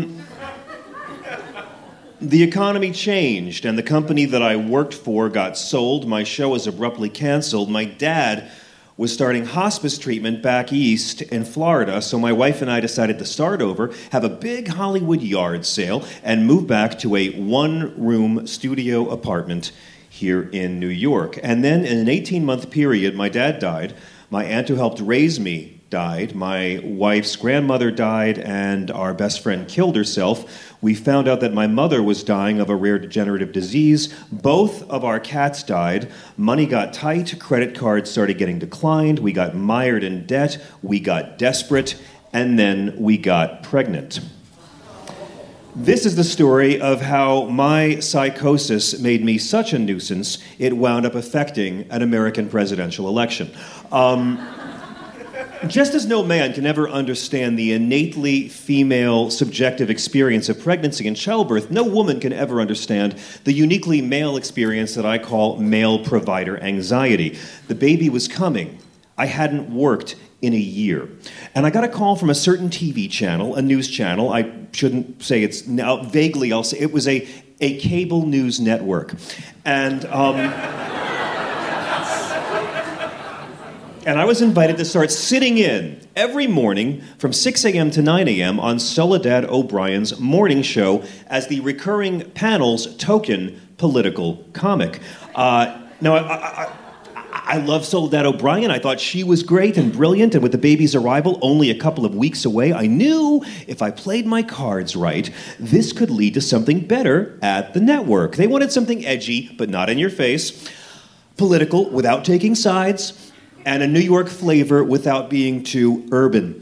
the economy changed, and the company that I worked for got sold. My show was abruptly canceled. My dad was starting hospice treatment back east in Florida, so my wife and I decided to start over, have a big Hollywood yard sale, and move back to a one-room studio apartment here in New York. And then in an 18-month period, my dad died, my aunt who helped raise me died, my wife's grandmother died, and our best friend killed herself. We found out that my mother was dying of a rare degenerative disease. Both of our cats died. Money got tight. Credit cards started getting declined. We got mired in debt. We got desperate. And then we got pregnant. This is the story of how my psychosis made me such a nuisance, it wound up affecting an American presidential election. Just as no man can ever understand the innately female subjective experience of pregnancy and childbirth, no woman can ever understand the uniquely male experience that I call male provider anxiety. The baby was coming. I hadn't worked in a year. And I got a call from a certain TV channel, a news channel. I shouldn't say it's now, vaguely I'll say it was a cable news network. And I was invited to start sitting in every morning from 6 a.m. to 9 a.m. on Soledad O'Brien's morning show as the recurring panel's token political comic. I love Soledad O'Brien. I thought she was great and brilliant, and with the baby's arrival only a couple of weeks away, I knew if I played my cards right, this could lead to something better at the network. They wanted something edgy, but not in your face, political without taking sides, and a New York flavor without being too urban.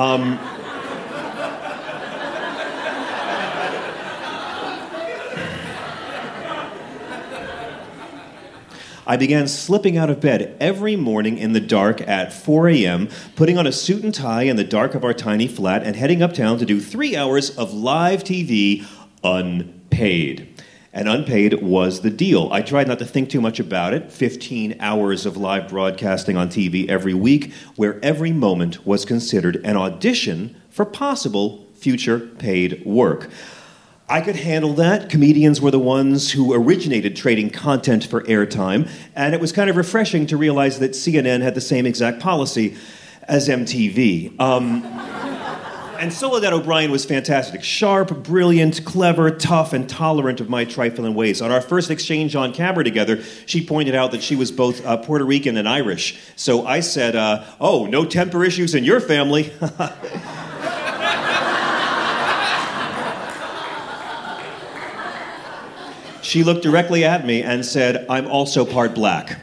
I began slipping out of bed every morning in the dark at 4 a.m., putting on a suit and tie in the dark of our tiny flat, and heading uptown to do 3 hours of live TV unpaid. And unpaid was the deal. I tried not to think too much about it. 15 hours of live broadcasting on TV every week, where every moment was considered an audition for possible future paid work. I could handle that. Comedians were the ones who originated trading content for airtime, and it was kind of refreshing to realize that CNN had the same exact policy as MTV. And Soledad O'Brien was fantastic. Sharp, brilliant, clever, tough, and tolerant of my trifling ways. On our first exchange on camera together, she pointed out that she was both Puerto Rican and Irish. So I said, oh, no temper issues in your family. She looked directly at me and said, I'm also part black.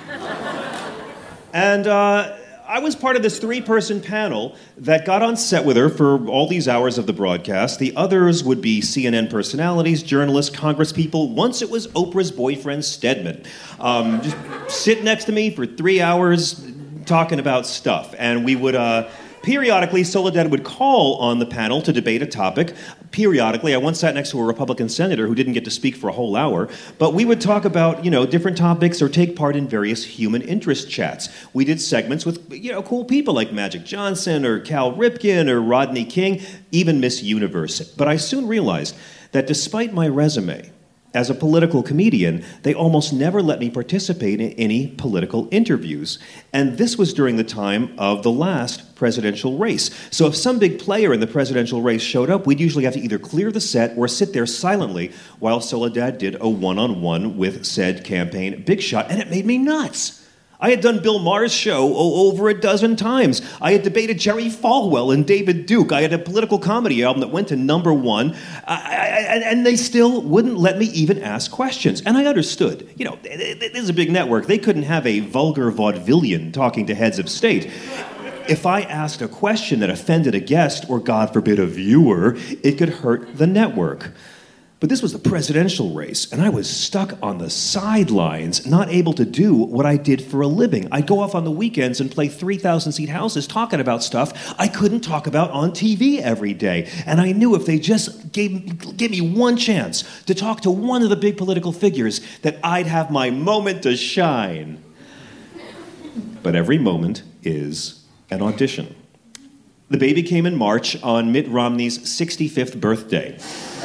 And I was part of this 3-person panel that got on set with her for all these hours of the broadcast. The others would be CNN personalities, journalists, congresspeople. Once it was Oprah's boyfriend, Stedman. Just sit next to me for 3 hours talking about stuff. And we would... Periodically, Soledad would call on the panel to debate a topic. Periodically, I once sat next to a Republican senator who didn't get to speak for a whole hour, but we would talk about, different topics or take part in various human interest chats. We did segments with, cool people like Magic Johnson or Cal Ripken or Rodney King, even Miss Universe. But I soon realized that despite my resume, as a political comedian, they almost never let me participate in any political interviews. And this was during the time of the last presidential race. So if some big player in the presidential race showed up, we'd usually have to either clear the set or sit there silently while Soledad did a one-on-one with said campaign big shot, and it made me nuts. I had done Bill Maher's show over a dozen times. I had debated Jerry Falwell and David Duke. I had a political comedy album that went to #1, and they still wouldn't let me even ask questions. And I understood. This is a big network. They couldn't have a vulgar vaudevillian talking to heads of state. If I asked a question that offended a guest, or God forbid a viewer, it could hurt the network. But this was the presidential race, and I was stuck on the sidelines, not able to do what I did for a living. I'd go off on the weekends and play 3,000-seat houses talking about stuff I couldn't talk about on TV every day. And I knew if they just gave me one chance to talk to one of the big political figures, that I'd have my moment to shine. But every moment is an audition. The baby came in March on Mitt Romney's 65th birthday.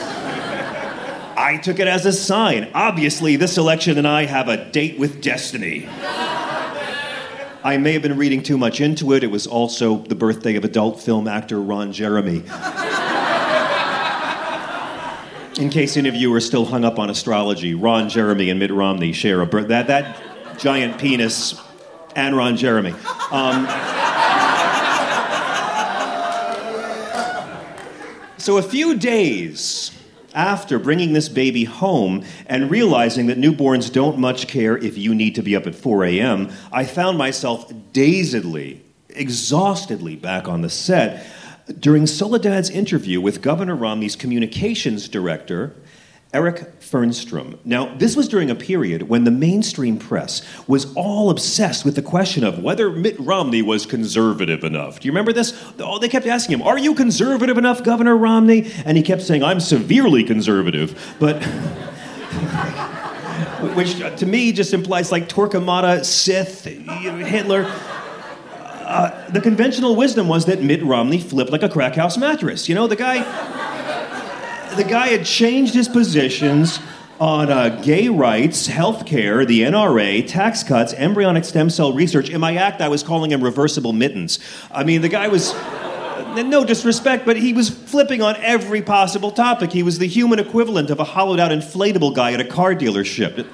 I took it as a sign. Obviously, this election and I have a date with destiny. I may have been reading too much into it. It was also the birthday of adult film actor Ron Jeremy. In case any of you are still hung up on astrology, Ron Jeremy and Mitt Romney share a birthday. That giant penis and Ron Jeremy. So a few days after bringing this baby home and realizing that newborns don't much care if you need to be up at 4 a.m., I found myself dazedly, exhaustedly back on the set during Soledad's interview with Governor Romney's communications director, Eric Fernstrom. Now, this was during a period when the mainstream press was all obsessed with the question of whether Mitt Romney was conservative enough. Do you remember this? Oh, they kept asking him, are you conservative enough, Governor Romney? And he kept saying, I'm severely conservative. But, which to me just implies like Torquemada, Sith, Hitler. The conventional wisdom was that Mitt Romney flipped like a crack house mattress. The guy had changed his positions on gay rights, healthcare, the NRA, tax cuts, embryonic stem cell research. In my act, I was calling him reversible mittens. I mean, the guy was, no disrespect, but he was flipping on every possible topic. He was the human equivalent of a hollowed-out inflatable guy at a car dealership.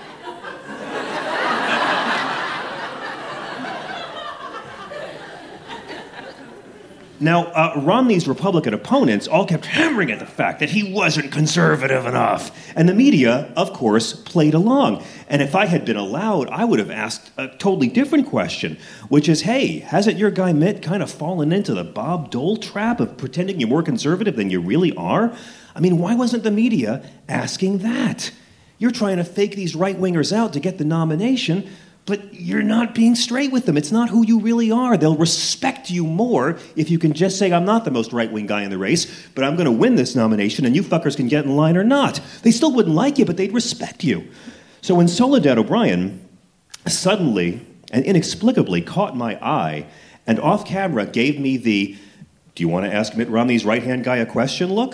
Now, Romney's Republican opponents all kept hammering at the fact that he wasn't conservative enough. And the media, of course, played along. And if I had been allowed, I would have asked a totally different question, which is, hey, hasn't your guy Mitt kind of fallen into the Bob Dole trap of pretending you're more conservative than you really are? I mean, why wasn't the media asking that? You're trying to fake these right-wingers out to get the nomination, but you're not being straight with them. It's not who you really are. They'll respect you more if you can just say, I'm not the most right-wing guy in the race, but I'm going to win this nomination, and you fuckers can get in line or not. They still wouldn't like you, but they'd respect you. So when Soledad O'Brien suddenly and inexplicably caught my eye and off camera gave me the, do you want to ask Mitt Romney's right-hand guy a question look?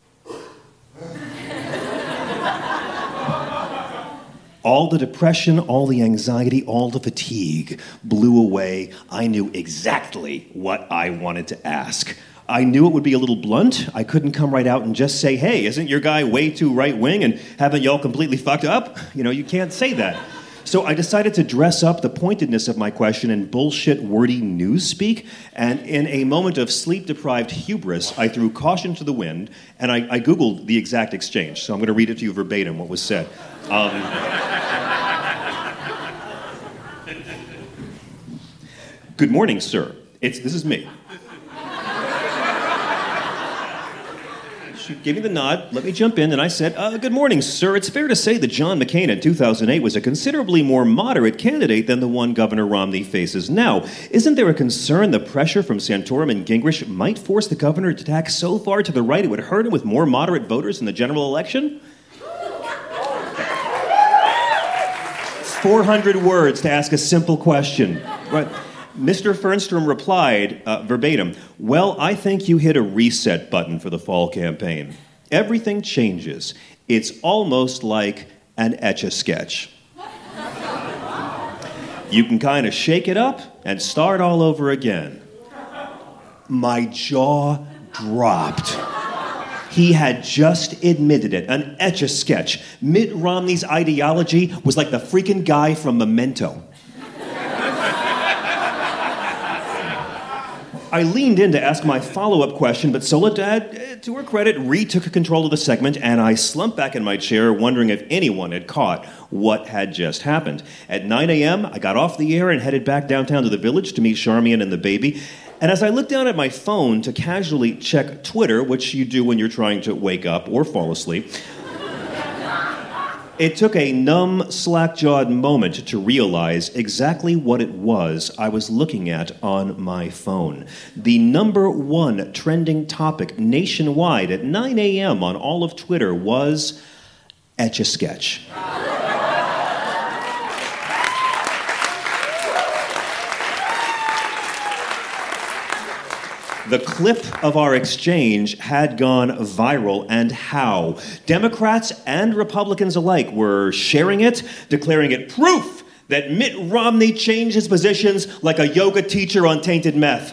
All the depression, all the anxiety, all the fatigue blew away. I knew exactly what I wanted to ask. I knew it would be a little blunt. I couldn't come right out and just say, hey, isn't your guy way too right-wing and haven't y'all completely fucked up? You can't say that. So I decided to dress up the pointedness of my question in bullshit, wordy newspeak, and in a moment of sleep-deprived hubris, I threw caution to the wind, and I Googled the exact exchange. So I'm going to read it to you verbatim, what was said. Good morning, sir. This is me. She gave me the nod, let me jump in, and I said, good morning, sir. It's fair to say that John McCain in 2008 was a considerably more moderate candidate than the one Governor Romney faces now. Isn't there a concern the pressure from Santorum and Gingrich might force the governor to tack so far to the right it would hurt him with more moderate voters in the general election? 400 words to ask a simple question. Right. Mr. Fernstrom replied, verbatim, well, I think you hit a reset button for the fall campaign. Everything changes. It's almost like an Etch-a-Sketch. You can kind of shake it up and start all over again. My jaw dropped. He had just admitted it, an Etch-a-Sketch. Mitt Romney's ideology was like the freaking guy from Memento. I leaned in to ask my follow-up question, but Soledad, to her credit, retook control of the segment, and I slumped back in my chair, wondering if anyone had caught what had just happened. At 9 a.m., I got off the air and headed back downtown to the Village to meet Charmian and the baby. And as I looked down at my phone to casually check Twitter, which you do when you're trying to wake up or fall asleep, it took a numb, slack-jawed moment to realize exactly what it was I was looking at on my phone. The #1 trending topic nationwide at 9 a.m. on all of Twitter was Etch-a-Sketch. The clip of our exchange had gone viral, and how. Democrats and Republicans alike were sharing it, declaring it proof that Mitt Romney changed his positions like a yoga teacher on tainted meth.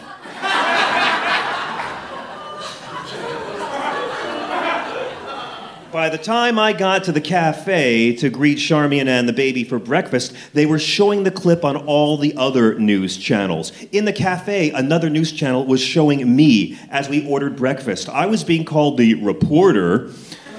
By the time I got to the cafe to greet Charmian and the baby for breakfast, they were showing the clip on all the other news channels. In the cafe, another news channel was showing me as we ordered breakfast. I was being called the reporter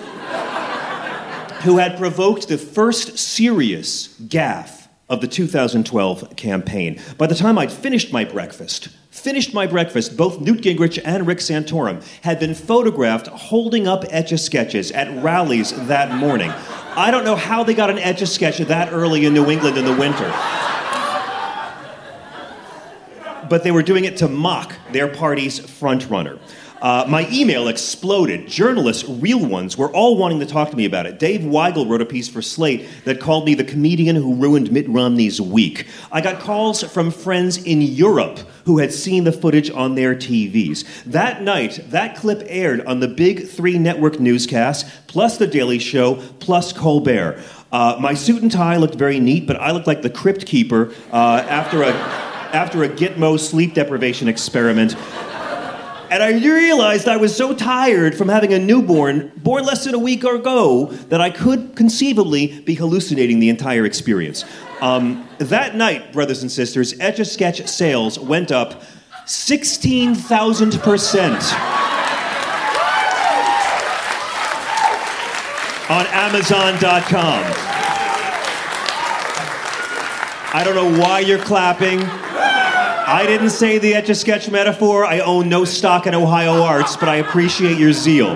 who had provoked the first serious gaffe of the 2012 campaign. By the time I'd finished my breakfast, both Newt Gingrich and Rick Santorum had been photographed holding up Etch-a-Sketches at rallies that morning. I don't know how they got an Etch-a-Sketch that early in New England in the winter. But they were doing it to mock their party's frontrunner. My email exploded. Journalists, real ones, were all wanting to talk to me about it. Dave Weigel wrote a piece for Slate that called me the comedian who ruined Mitt Romney's week. I got calls from friends in Europe who had seen the footage on their TVs. That night, that clip aired on the big 3 network newscasts, plus The Daily Show, plus Colbert. My suit and tie looked very neat, but I looked like the crypt keeper after a Gitmo sleep deprivation experiment. And I realized I was so tired from having a newborn, born less than a week ago, that I could conceivably be hallucinating the entire experience. That night, brothers and sisters, Etch-a-Sketch sales went up 16,000% on Amazon.com. I don't know why you're clapping. I didn't say the Etch-a-Sketch metaphor. I own no stock in Ohio Arts, but I appreciate your zeal.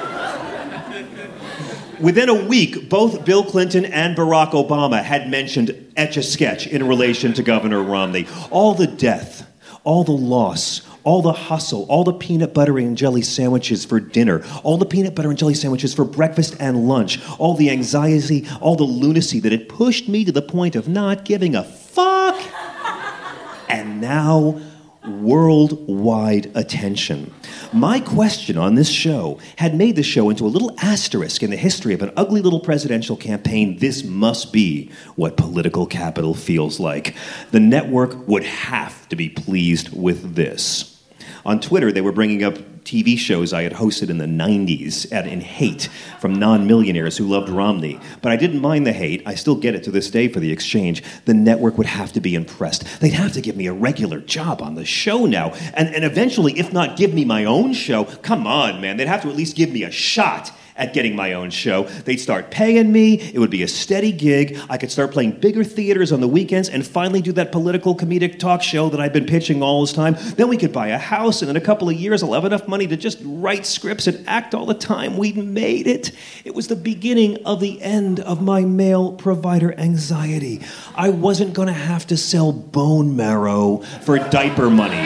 Within a week, both Bill Clinton and Barack Obama had mentioned Etch-a-Sketch in relation to Governor Romney. All the death, all the loss, all the hustle, all the peanut butter and jelly sandwiches for dinner, all the peanut butter and jelly sandwiches for breakfast and lunch, all the anxiety, all the lunacy that had pushed me to the point of not giving a fuck. And now, worldwide attention. My question on this show had made the show into a little asterisk in the history of an ugly little presidential campaign. This must be what political capital feels like. The network would have to be pleased with this. On Twitter, they were bringing up TV shows I had hosted in the 90s in hate from non-millionaires who loved Romney. But I didn't mind the hate. I still get it to this day for the exchange. The network would have to be impressed. They'd have to give me a regular job on the show now. And eventually, if not give me my own show, come on, man, they'd have to at least give me a shot at getting my own show. They'd start paying me. It would be a steady gig. I could start playing bigger theaters on the weekends and finally do that political comedic talk show that I've been pitching all this time. Then we could buy a house, and in a couple of years, I'll have enough money to just write scripts and act all the time. We'd made it. It was the beginning of the end of my male provider anxiety. I wasn't going to have to sell bone marrow for diaper money.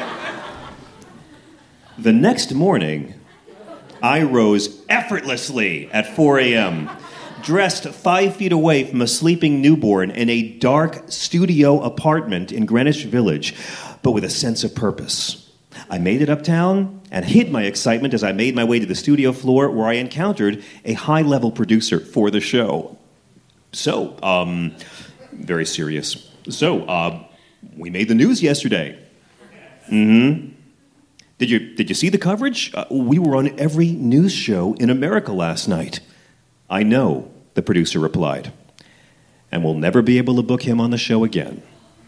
The next morning, I rose effortlessly at 4 a.m., dressed 5 feet away from a sleeping newborn in a dark studio apartment in Greenwich Village, but with a sense of purpose. I made it uptown and hid my excitement as I made my way to the studio floor where I encountered a high-level producer for the show. Very serious. We made the news yesterday. Mm-hmm. Did you see the coverage? We were on every news show in America last night. I know, the producer replied. And we'll never be able to book him on the show again.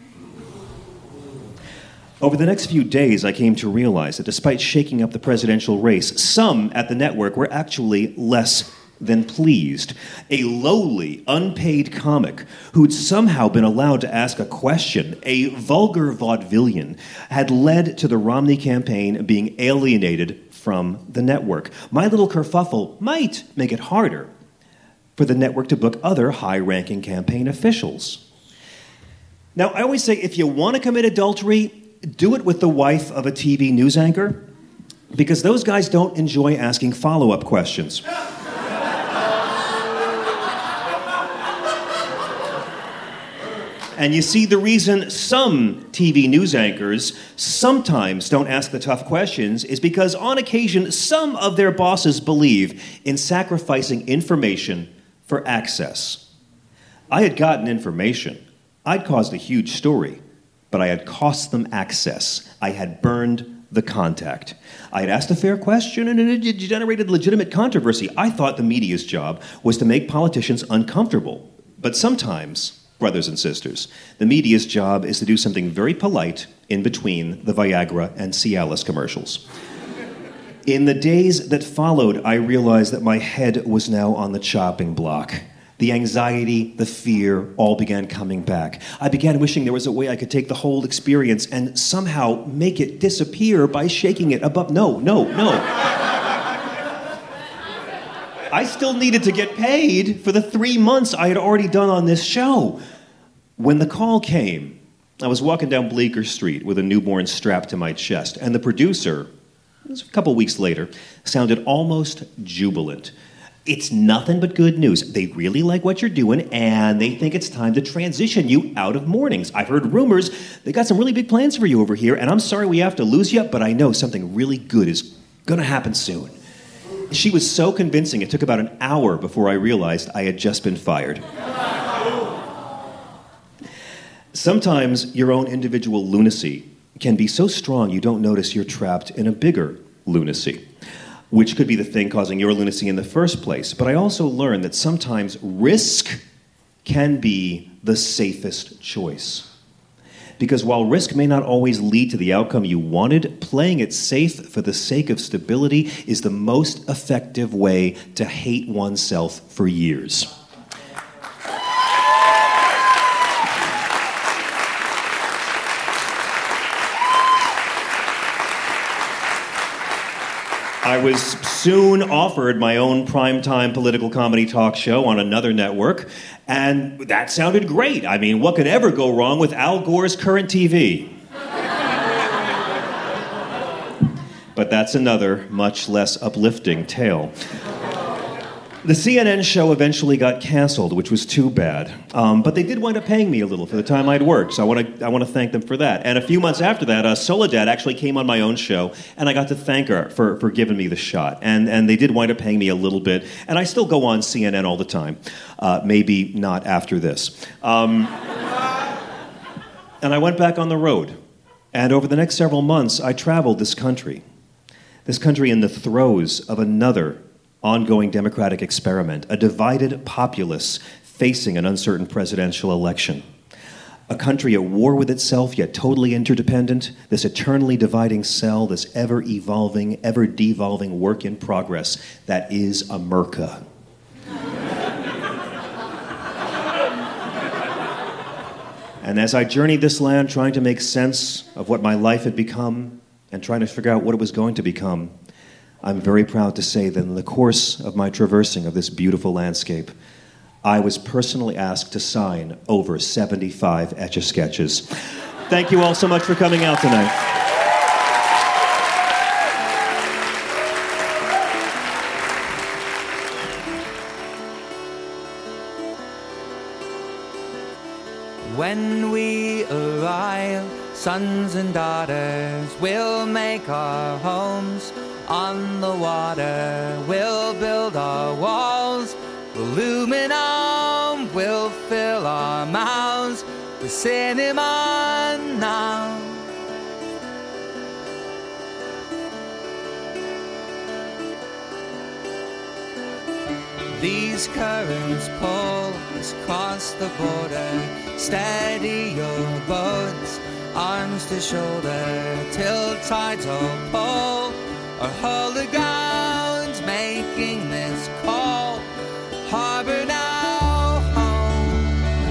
Over the next few days, I came to realize that despite shaking up the presidential race, some at the network were actually less than pleased. A lowly, unpaid comic who'd somehow been allowed to ask a question, a vulgar vaudevillian, had led to the Romney campaign being alienated from the network. My little kerfuffle might make it harder for the network to book other high-ranking campaign officials. Now, I always say, if you want to commit adultery, do it with the wife of a TV news anchor, because those guys don't enjoy asking follow-up questions. And you see, the reason some TV news anchors sometimes don't ask the tough questions is because, on occasion, some of their bosses believe in sacrificing information for access. I had gotten information. I'd caused a huge story, but I had cost them access. I had burned the contact. I had asked a fair question, and it generated legitimate controversy. I thought the media's job was to make politicians uncomfortable. But sometimes, brothers and sisters, the media's job is to do something very polite in between the Viagra and Cialis commercials. In the days that followed, I realized that my head was now on the chopping block. The anxiety, the fear, all began coming back. I began wishing there was a way I could take the whole experience and somehow make it disappear by shaking it above. No. I still needed to get paid for the 3 months I had already done on this show. When the call came, I was walking down Bleecker Street with a newborn strapped to my chest, and the producer, it was a couple weeks later, sounded almost jubilant. It's nothing but good news. They really like what you're doing, and they think it's time to transition you out of mornings. I've heard rumors. They got some really big plans for you over here, and I'm sorry we have to lose you, but I know something really good is going to happen soon. She was so convincing, it took about an hour before I realized I had just been fired. Sometimes your own individual lunacy can be so strong you don't notice you're trapped in a bigger lunacy, which could be the thing causing your lunacy in the first place. But I also learned that sometimes risk can be the safest choice. Because while risk may not always lead to the outcome you wanted, playing it safe for the sake of stability is the most effective way to hate oneself for years. I was soon offered my own primetime political comedy talk show on another network, and that sounded great. I mean, what could ever go wrong with Al Gore's Current TV? But that's another, much less uplifting tale. The CNN show eventually got canceled, which was too bad. But they did wind up paying me a little for the time I'd worked, so I want to thank them for that. And a few months after that, Soledad actually came on my own show, and I got to thank her for giving me the shot. And they did wind up paying me a little bit, and I still go on CNN all the time. Maybe not after this. And I went back on the road. And over the next several months, I traveled this country in the throes of another ongoing democratic experiment, a divided populace facing an uncertain presidential election. A country at war with itself, yet totally interdependent, this eternally dividing cell, this ever-evolving, ever-devolving work in progress that is America. And as I journeyed this land, trying to make sense of what my life had become and trying to figure out what it was going to become, I'm very proud to say that in the course of my traversing of this beautiful landscape, I was personally asked to sign over 75 Etch-a-Sketches. Thank you all so much for coming out tonight. When we arrive, sons and daughters, we'll make our homes on the water. We'll build our walls, aluminum, we'll fill our mouths with cinema now. These currents pull us across the border. Steady your boats, arms to shoulder, till tides all pull or hold the ground, making this call. Harbor now home.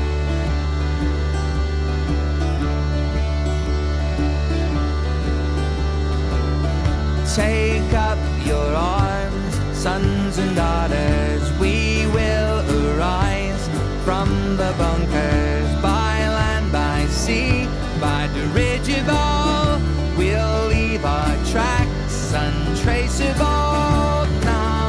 Take up your arms, sons and daughters, we will arise from the bunkers, by land, by sea, by dirigible. We'll leave our tracks untraceable now.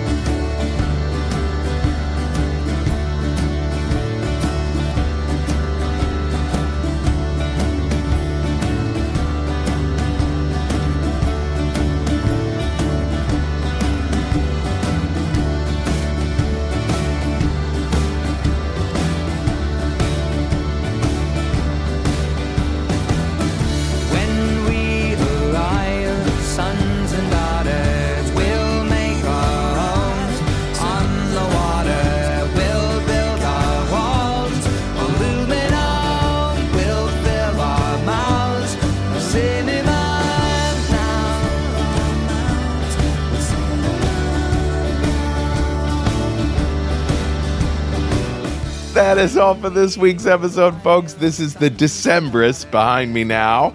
That is all for this week's episode, folks. This is the Decembrist behind me now.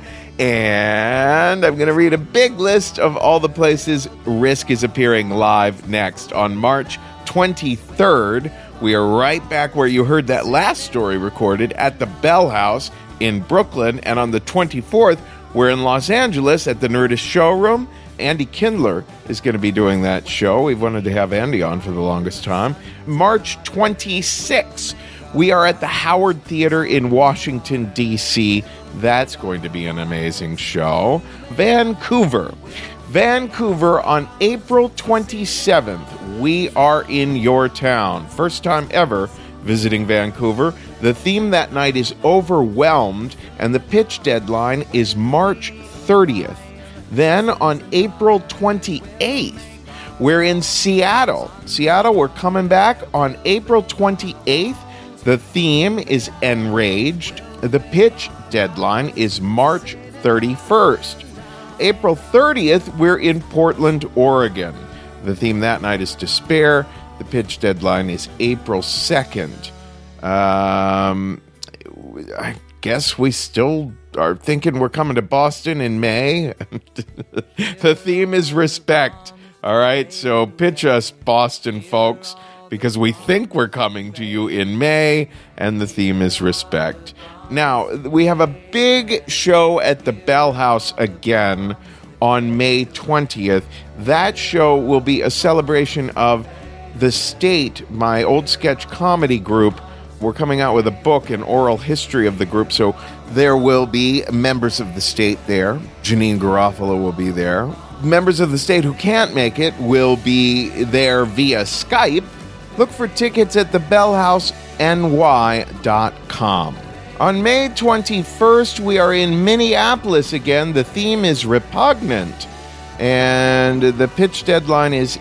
And I'm going to read a big list of all the places Risk is appearing live next. On March 23rd, we are right back where you heard that last story recorded at the Bell House in Brooklyn. And on the 24th, we're in Los Angeles at the Nerdist Showroom. Andy Kindler is going to be doing that show. We've wanted to have Andy on for the longest time. March 26th, we are at the Howard Theater in Washington, D.C. That's going to be an amazing show. Vancouver on April 27th, we are in your town. First time ever visiting Vancouver. The theme that night is Overwhelmed, and the pitch deadline is March 30th. Then on April 28th, we're in Seattle. We're coming back on April 28th. The theme is Enraged. The pitch deadline is March 31st. April 30th, we're in Portland, Oregon. The theme that night is Despair. The pitch deadline is April 2nd. I guess we still are thinking we're coming to Boston in May. The theme is Respect. All right, so pitch us, Boston folks, because we think we're coming to you in May, and the theme is Respect. Now, we have a big show at the Bell House again on May 20th. That show will be a celebration of The State, my old sketch comedy group. We're coming out with a book, an oral history of the group, so there will be members of The State there. Janine Garofalo will be there. Members of The State who can't make it will be there via Skype. Look for tickets at thebellhouseny.com. On May 21st, we are in Minneapolis again. The theme is Repugnant. And the pitch deadline is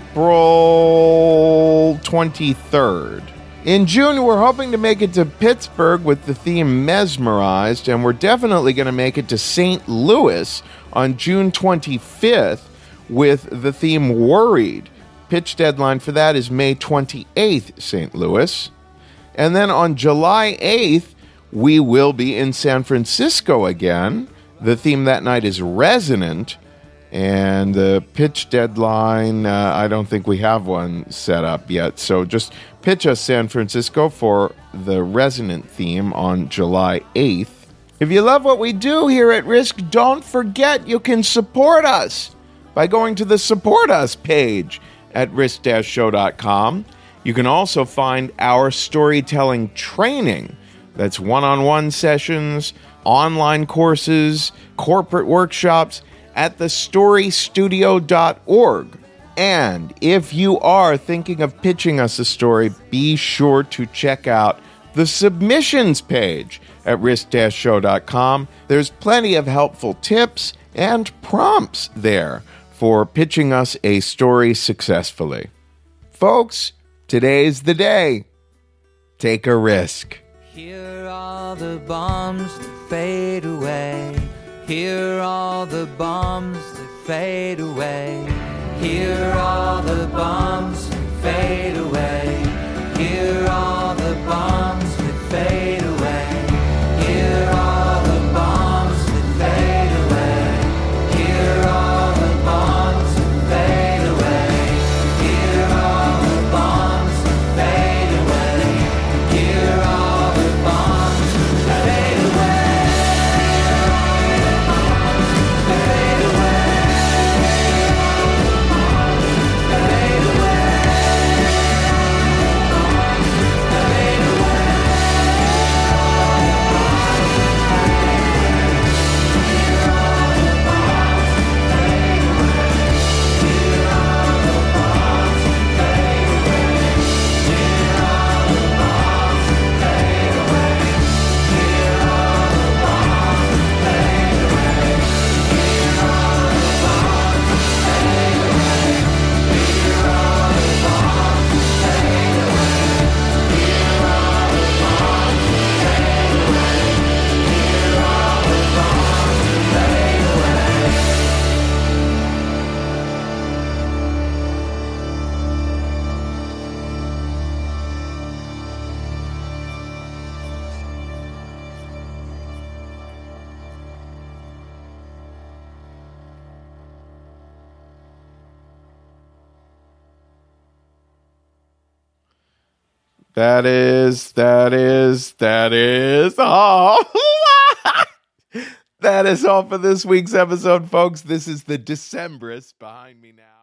April 23rd. In June, we're hoping to make it to Pittsburgh with the theme Mesmerized, and we're definitely going to make it to St. Louis on June 25th with the theme Worried. Pitch deadline for that is May 28th, St. Louis. And then on July 8th, we will be in San Francisco again. The theme that night is Resonant. And the pitch deadline, I don't think we have one set up yet. So just pitch us San Francisco for the Resonant theme on July 8th. If you love what we do here at Risk, don't forget you can support us by going to the Support Us page at risk-show.com. You can also find our storytelling training. That's one-on-one sessions, online courses, corporate workshops, at thestorystudio.org. And if you are thinking of pitching us a story, be sure to check out the submissions page at risk-show.com. There's plenty of helpful tips and prompts there for pitching us a story successfully. Folks, today's the day. Take a risk. Here are the bombs that fade away. Here are the bombs that fade away. Here are the bombs that fade away. Here are the bombs that fade away. Here are the bombs that fade away. Here are the bombs that fade away. Here are the bombs that fade away. Here are the bombs that fade away. That is. Oh, that is all for this week's episode, folks. This is the Decembrists behind me now.